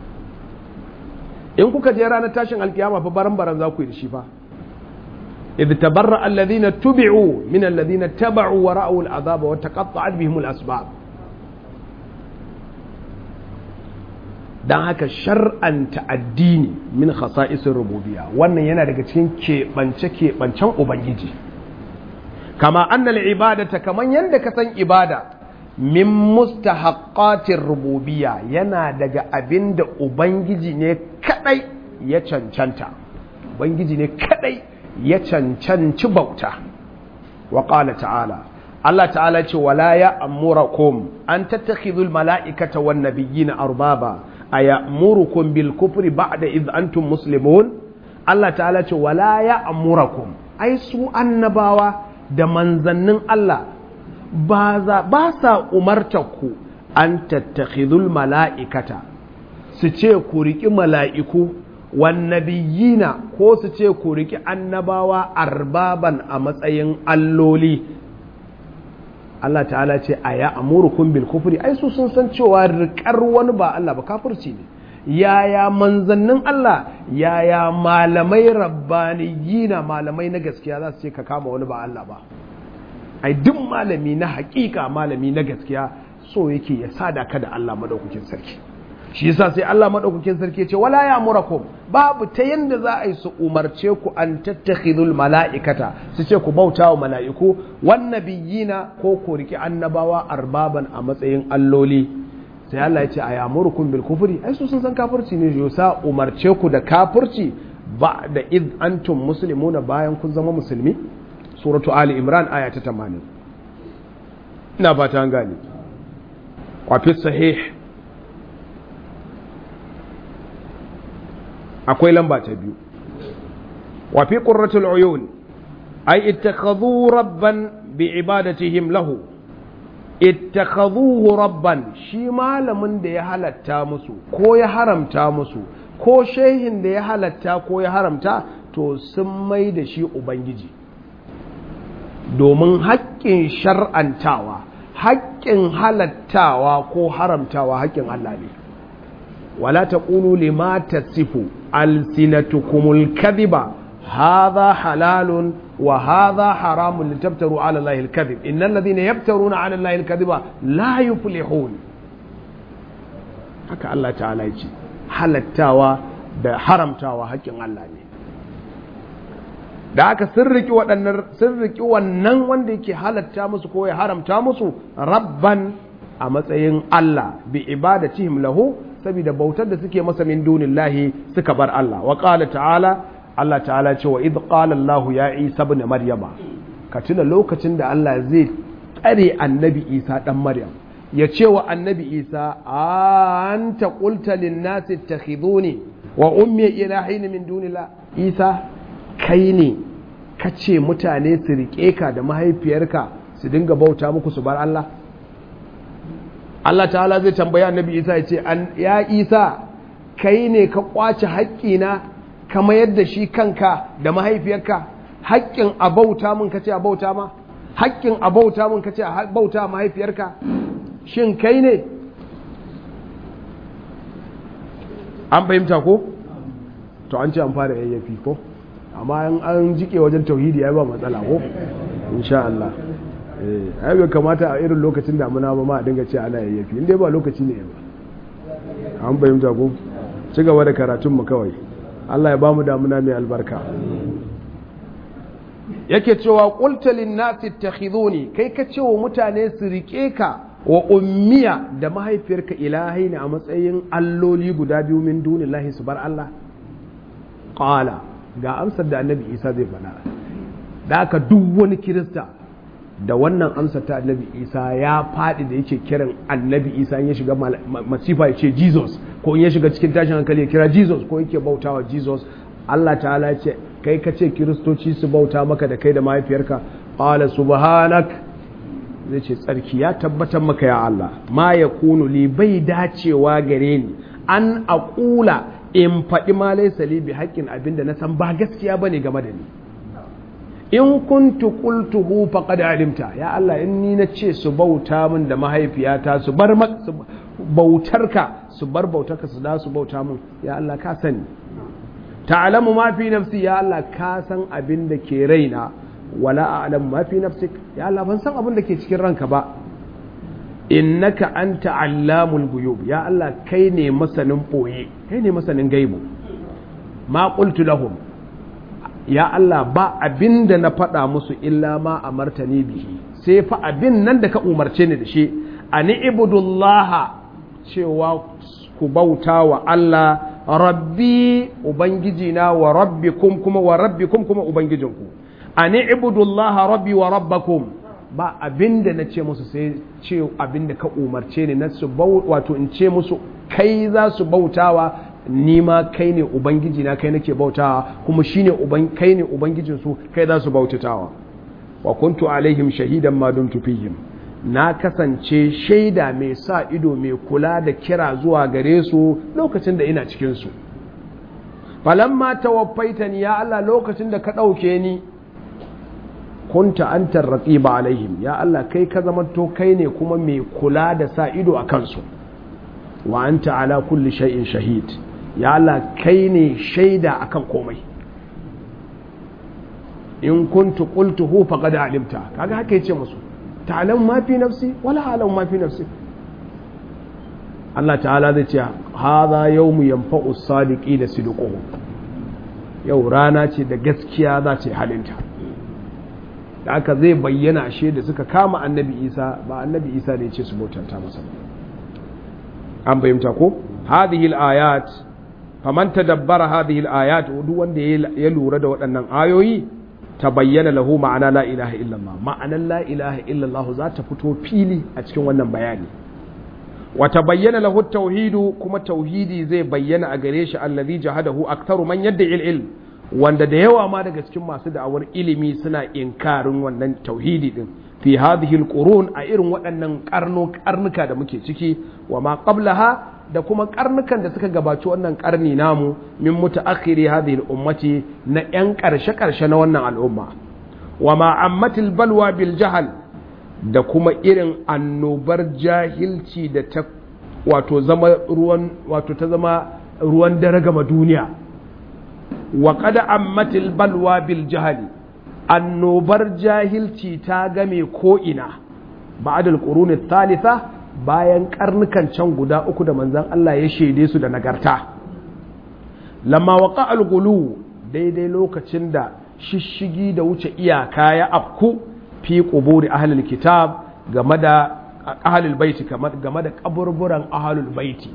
In kuka je ranar tashin alkiyama fa baran-baran za ku yi da shi fa. idh tabarra alladhina tubi'u min alladhina taba'u wa ra'u al'azaba wa taqatta'at bihim al'asbab. Dan haka shar'anta addini min khasa'isir rububiyya, wannan yana daga cikin keɓance keɓancen ubangiji. Kama annal ibadata, kaman yanda ka san ibada, min mustahaqqatir rububiyya, yana daga abinda ubangiji ne kadai ya cancanta. Ubangiji ne kadai ya cancanci bauta. Wa qala ta'ala, Allah ta'ala ce wala ya'murukum an tattakhidhul mala'ikata wan nabiyyina arbaba ayamurukum bil kufri ba'da idh antum muslimun. Allah ta'ala ce wala ya'murukum, ai su annabawa da manzannin Allah ba za ba sa umartaku an tattakhidhul mala'ikata, su ce ku riki mala'iku, wan nabiyina, ko su ce ku riki annabawa arbaban a matsayin alloli. Allah ta'ala ce a ya amurukum bil kufri, ai su sun san cewa riƙar wani ba Allah ba kafirci ne. Yaya manzannin Allah, yaya malamai rabbaniyina, malamai na gaskiya za su ce ka kama wani ba Allah ba? Ai duk malami na haƙiƙa, malami na gaskiya so yake ya sada ka da Allah madaukakin sarki. Shi yasa sai Allah madaukakin sarki ya ce wala ya'murukum, babu ta yanda za a yi su umarce ku an tattakhidul mala'ikata, su ce ku bauta wa mala'iku, wan nabiyina, ko ku riki annabawa arbaban a matsayin alloli. Sai Allah ya ce a ya'murukum bil kufri, ai su sun san kafirci ne, yosa umarce ku da kafirci ba da id antum muslimuna, bayan kun zama musulmi. Suratu Ali Imran aya ta tamanin. Ina fata an gane. Wa fi sahih akwai lamba ta biyu. Wa fi qurratul uyun ay ittakhadhu rabban bi ibadatihim lahu ittakhadhuhu rabban, shi malamin da ya halatta musu ko ya haramta musu ko shehin da ya halatta ko ya haramta to sun mai da shi ubangiji, domin haƙƙin shar'antawa, haƙƙin halattawa ko haramtawa haƙƙin Allah ne. wala taqulu lima tasifu alsinatukumul kadhiba hadha halalun wa hadha haramun litabtaru ala Allahi al-kadhib innal ladhina yaftaruna ala Allahi al-kadhiba la yuflihun. haka Allah ta'ala ya ce halattawa da haramtawa haƙƙin Allah ne. da aka sun riki waɗannan sun riki wannan wanda yake halatta musu ko ya haramta musu rabban a matsayin Allah bi ibadatihim lahu, saboda bautar da suke masa min dunillahi suka bar Allah. wa qala ta'ala, Allah ta'ala ce wa idh qala Allah ya Isa ibn Maryama, ka tuna lokacin da Allah zai tsare annabi Isa dan Maryam, ya ce wa annabi Isa anta qulta lin nasi ittakhiduni wa ummi ilahin min dunillah. Isa, kai ne ka ce mutane su riƙe ka da mahaifiyarka su dinga bauta muku su bar Allah? Allah ta'ala zai tambaya annabi Isa ya ce ya Isa, kai ne ka kwace haƙƙina ka mayar da shi kanka da mahaifiyarka? haƙƙin a bauta mun kace a bauta ma, haƙƙin a bauta mun kace a bauta mahaifiyarka? Shin kai ne? An fahimta ko? To an ce an fara yayyafi ko? amma an jike wajen tauhidi ya ba matsala ko insha Allah. eh ai bai kamata a irin lokacin damuna ba ma a dinga ce ana yayyafi inda ba lokaci ne ba. an bayyana ko ci gaba da karatun mu kawai. Allah ya bamu damuna mai albarka. yake cewa qulta lin nasi ittakhiduni, kai ka ce wa mutane su rike ka wa ummiya da mahaifiyarka ilahai ne a matsayin alloli guda biyu min dunillahi su bar Allah. qala, ga amsar da annabi Isa zai faɗa. da aka duk wani kirista da wannan amsar ta annabi Isa ya faɗi da yake kiran annabi Isa in ya shiga masifa ya ce Jesus, ko in ya shiga cikin tashin hankali ya kira Jesus, ko yake bautawa Jesus. Allah ta'ala ya ce kai ka ce kiristoci su bauta maka da kai da mahaifiyarka? qala subhanak, zai ce tsarki ya tabbatar maka ya Allah, ma yakunu li, bai dacewa gare ni an aqula in faɗi ma laisa li bi haƙƙin abinda na san ba gaskiya bane game da ni. in kuntu qultuhu faqad alimta, ya Allah in ni na ce su bauta min da mahaifiyata su bar bautarka su bar bautarka su da su bauta min, ya Allah ka sani. ta'lamu ma fi nafsi, ya Allah ka san abin da ke raina, wala a'lamu ma fi nafsik, ya Allah ban san abin da ke cikin ranka ba. innaka anta allamul ghuyub, ya Allah kai ne masanin boye, kai ne masanin gaibu. ma qultu lahum, ya Allah ba abinda na faɗa musu illa ma amartani bihi, sai fa abin nan da ka umarce ni da shi. ani ibudullaha, cewa ku bauta wa Allah, rabbi ubangijina, wa rabbikum kuma wa rabbikum kuma ubangijinku. ani ibudullaha rabbi wa rabbakum, ba abinda na ce musu sai ce abinda ka umarce ni na su wato in ce musu kai za su bautawa, ni ma kai ne ubangiji na, kai nake bautawa, kuma shine uban kai ne ubangijin su, kai za su bautatawa. wa kuntu alaihim shahidan ma dumtu fihim, na kasance shaida mai sa ido mai kula da kira zuwa gare su lokacin da ina cikin su. falamma tawaffaitani, ya Allah lokacin da ka dauke ni, kunta antar raqiba alaihim, ya Allah kai ka zamanto kai ne kuma mai kula da sa ido a kansu. wa anta ala kulli shay'in shahid, ya Allah kai ne shaida akan komai. in kuntu qultuhu faqad alimta, kaga haka yace musu ta'lamu ma fi nafsi wala a'lamu ma fi nafsi. Allah ta'ala zai ce hadha yawmu yanfa'u as-sadiqina sidquhum, yau rana ce da gaskiya za ta halinta. da aka zai bayyana ashe da suka kama annabi Isa, ba annabi Isa ne ce su bautanta masa. an bayyanta ko hadhihi al-ayat, faman tadabbara hadhihi al-ayat, duk wanda ya lura da waɗannan ayoyi, tabayyana lahu ma'ana la ilaha illallah, ma'anan la ilaha illallah za ta fito fili a cikin wannan bayani. wa tabayyana lahu at-tauhid, kuma tauhidi zai bayyana a gare shi, allazi jahadahu aktharu man yad'i al-ilm, wanda da yawa ma daga cikin masu da'awar ilimi suna inkarin wannan tauhidi din fi hadhihi alqurun a irin waɗannan karno karnuka da muke ciki wa ma qablaha da kuma karnukan da suka gabaci wannan karni namu min mutaakhiri hadhihi al-ummati na yan karshe karshe na wannan al'umma wa ma ammatil balwa bil jahl da kuma irin annobar jahilci da ta wato zama ruwan wato ta zama ruwan dare gama duniya wa qad ammatil balwa bil jahl annobar jahilci ta game ko ina ba'da al-qurun ath-thalitha bayan karnukan can guda uku da manzon Allah ya shaide su da nagarta lamma waqa al-ghulu daidai lokacin da shishigi da wuce iyaka ya afku fi quburi ahlul kitab game da ahlul baiti game da kaburburan ahlul baiti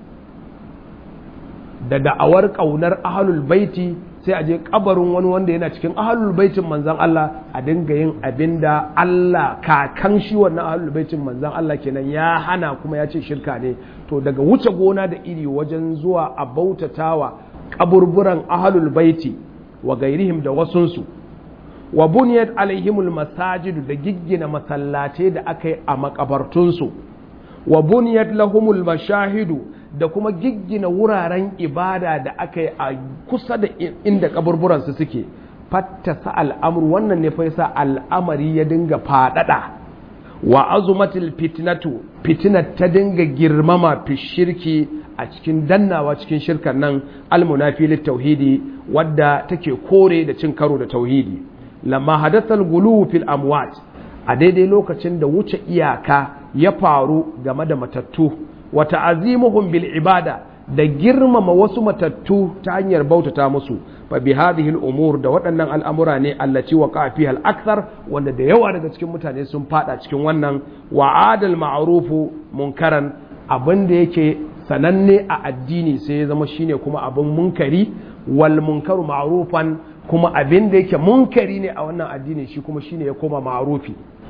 da da'awar kaunar ahlul baiti sai a je kabarin wani wanda yana cikin ahlul baitin manzon Allah a dinga yin abinda Allah kakan shi wannan ahlul baitin manzon Allah kenan ya hana kuma ya ce shirka ne to daga wuce gona da iri wajen zuwa a bautatawa kaburburan ahlul baiti wa gairihim da wasunsu wa buniyat alaihimul masajidu da giggina masallatai da aka yi a makabartunsu wa buniyat lahumul mashahidu da kuma giggina wuraren ibada da aka yi a kusa da inda kaburburansu suke fattasa al'amur wannan ne faisa al'amari ya dinga fadada wa azumatil fitnatu fitnat ta dinga girmama fi shirki a cikin dannawa cikin shirkan nan almunafi lit tauhidi wadda take kore da cin karo da tauhidi lamma hadathal gulu fil amwat a daidai lokacin da wuce iyaka ya faru game da matattu wa ta'azimuhum bil ibada da girmama wasu matattu ta hanyar bautata musu fa bi hadhihi al umur da waɗannan al'amura ne allati waqa fiha al akthar wanda da yawa daga cikin mutane sun fada cikin wannan wa adal ma'rufu munkaran abin da yake sananne a addini sai ya zama shine kuma abin munkari wal munkaru ma'rufan kuma abin da yake munkari ne a wannan addini shi kuma shine ya koma ma'rufi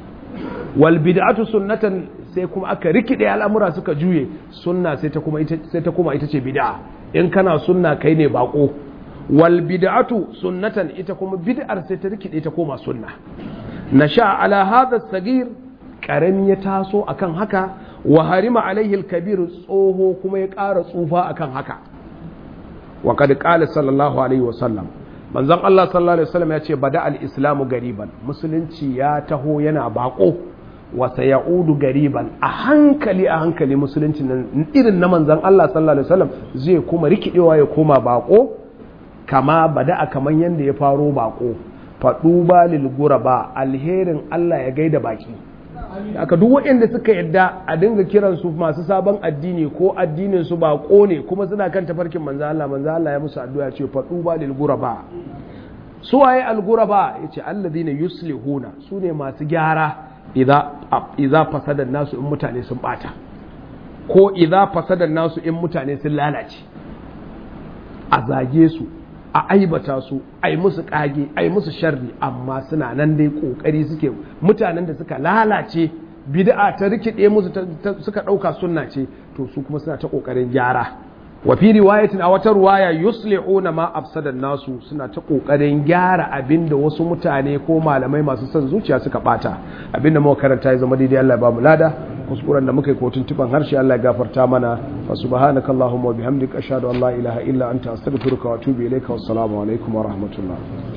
wal bid'atu sunnatan sai kuma aka rikide al'amura suka juye sunna sai ta kuma ita sai ta kuma ita ce bid'a in kana sunna kai ne bako wal bid'atu sunnatan ita kuma bid'ar sai ta rikide ta koma sunna nasha ala hadha as-sagir karami ya taso akan haka wa harima alaihi al-kabir tsoho kuma ya ƙara tsufa akan haka wa qad qala sallallahu alaihi wasallam manzon Allah sallallahu alaihi wasallam ya ce bada al-islamu gariban musulunci ya taho yana bako wa sayaudu gariban a hankali a hankali musulunci nan irin na manzon Allah sallallahu alaihi wasallam zai kuma rikidewa ya koma bako kama bada kaman yanda ya faro bako faduba lil guraba alherin Allah ya gaida baki aka duk waɗanda suka yadda a dinga kiransu masu sabon addini ko addinin su ba ne kuma suna kan tafarkin manzo Allah manzo Allah ya musu addu'a ce fadu ba lil guraba su waye al guraba yace alladhina yuslihuna sune masu gyara idza idza fasada nasu in mutane sun bata ko idza fasada nasu in mutane sun lalace a zage su a aibata su ai musu kage ai musu sharri amma suna nan dai kokari suke mutanen da suka lalace bid'a ta rikide musu suka dauka sunna ce to su kuma suna ta kokarin gyara wa fi riwayatin a wata riwaya yuslihuna ma afsada nasu suna ta kokarin gyara abinda wasu mutane ko malamai masu son zuciya suka bata abinda muka karanta ya zama daidai Allah ya ba mu lada kuskuren da muka yi kotun tuban harshe Allah ya gafarta mana fa subhanaka allahumma wa bihamdika ashhadu an la ilaha illa anta astaghfiruka wa atubu ilayka wassalamu alaikum wa rahmatullah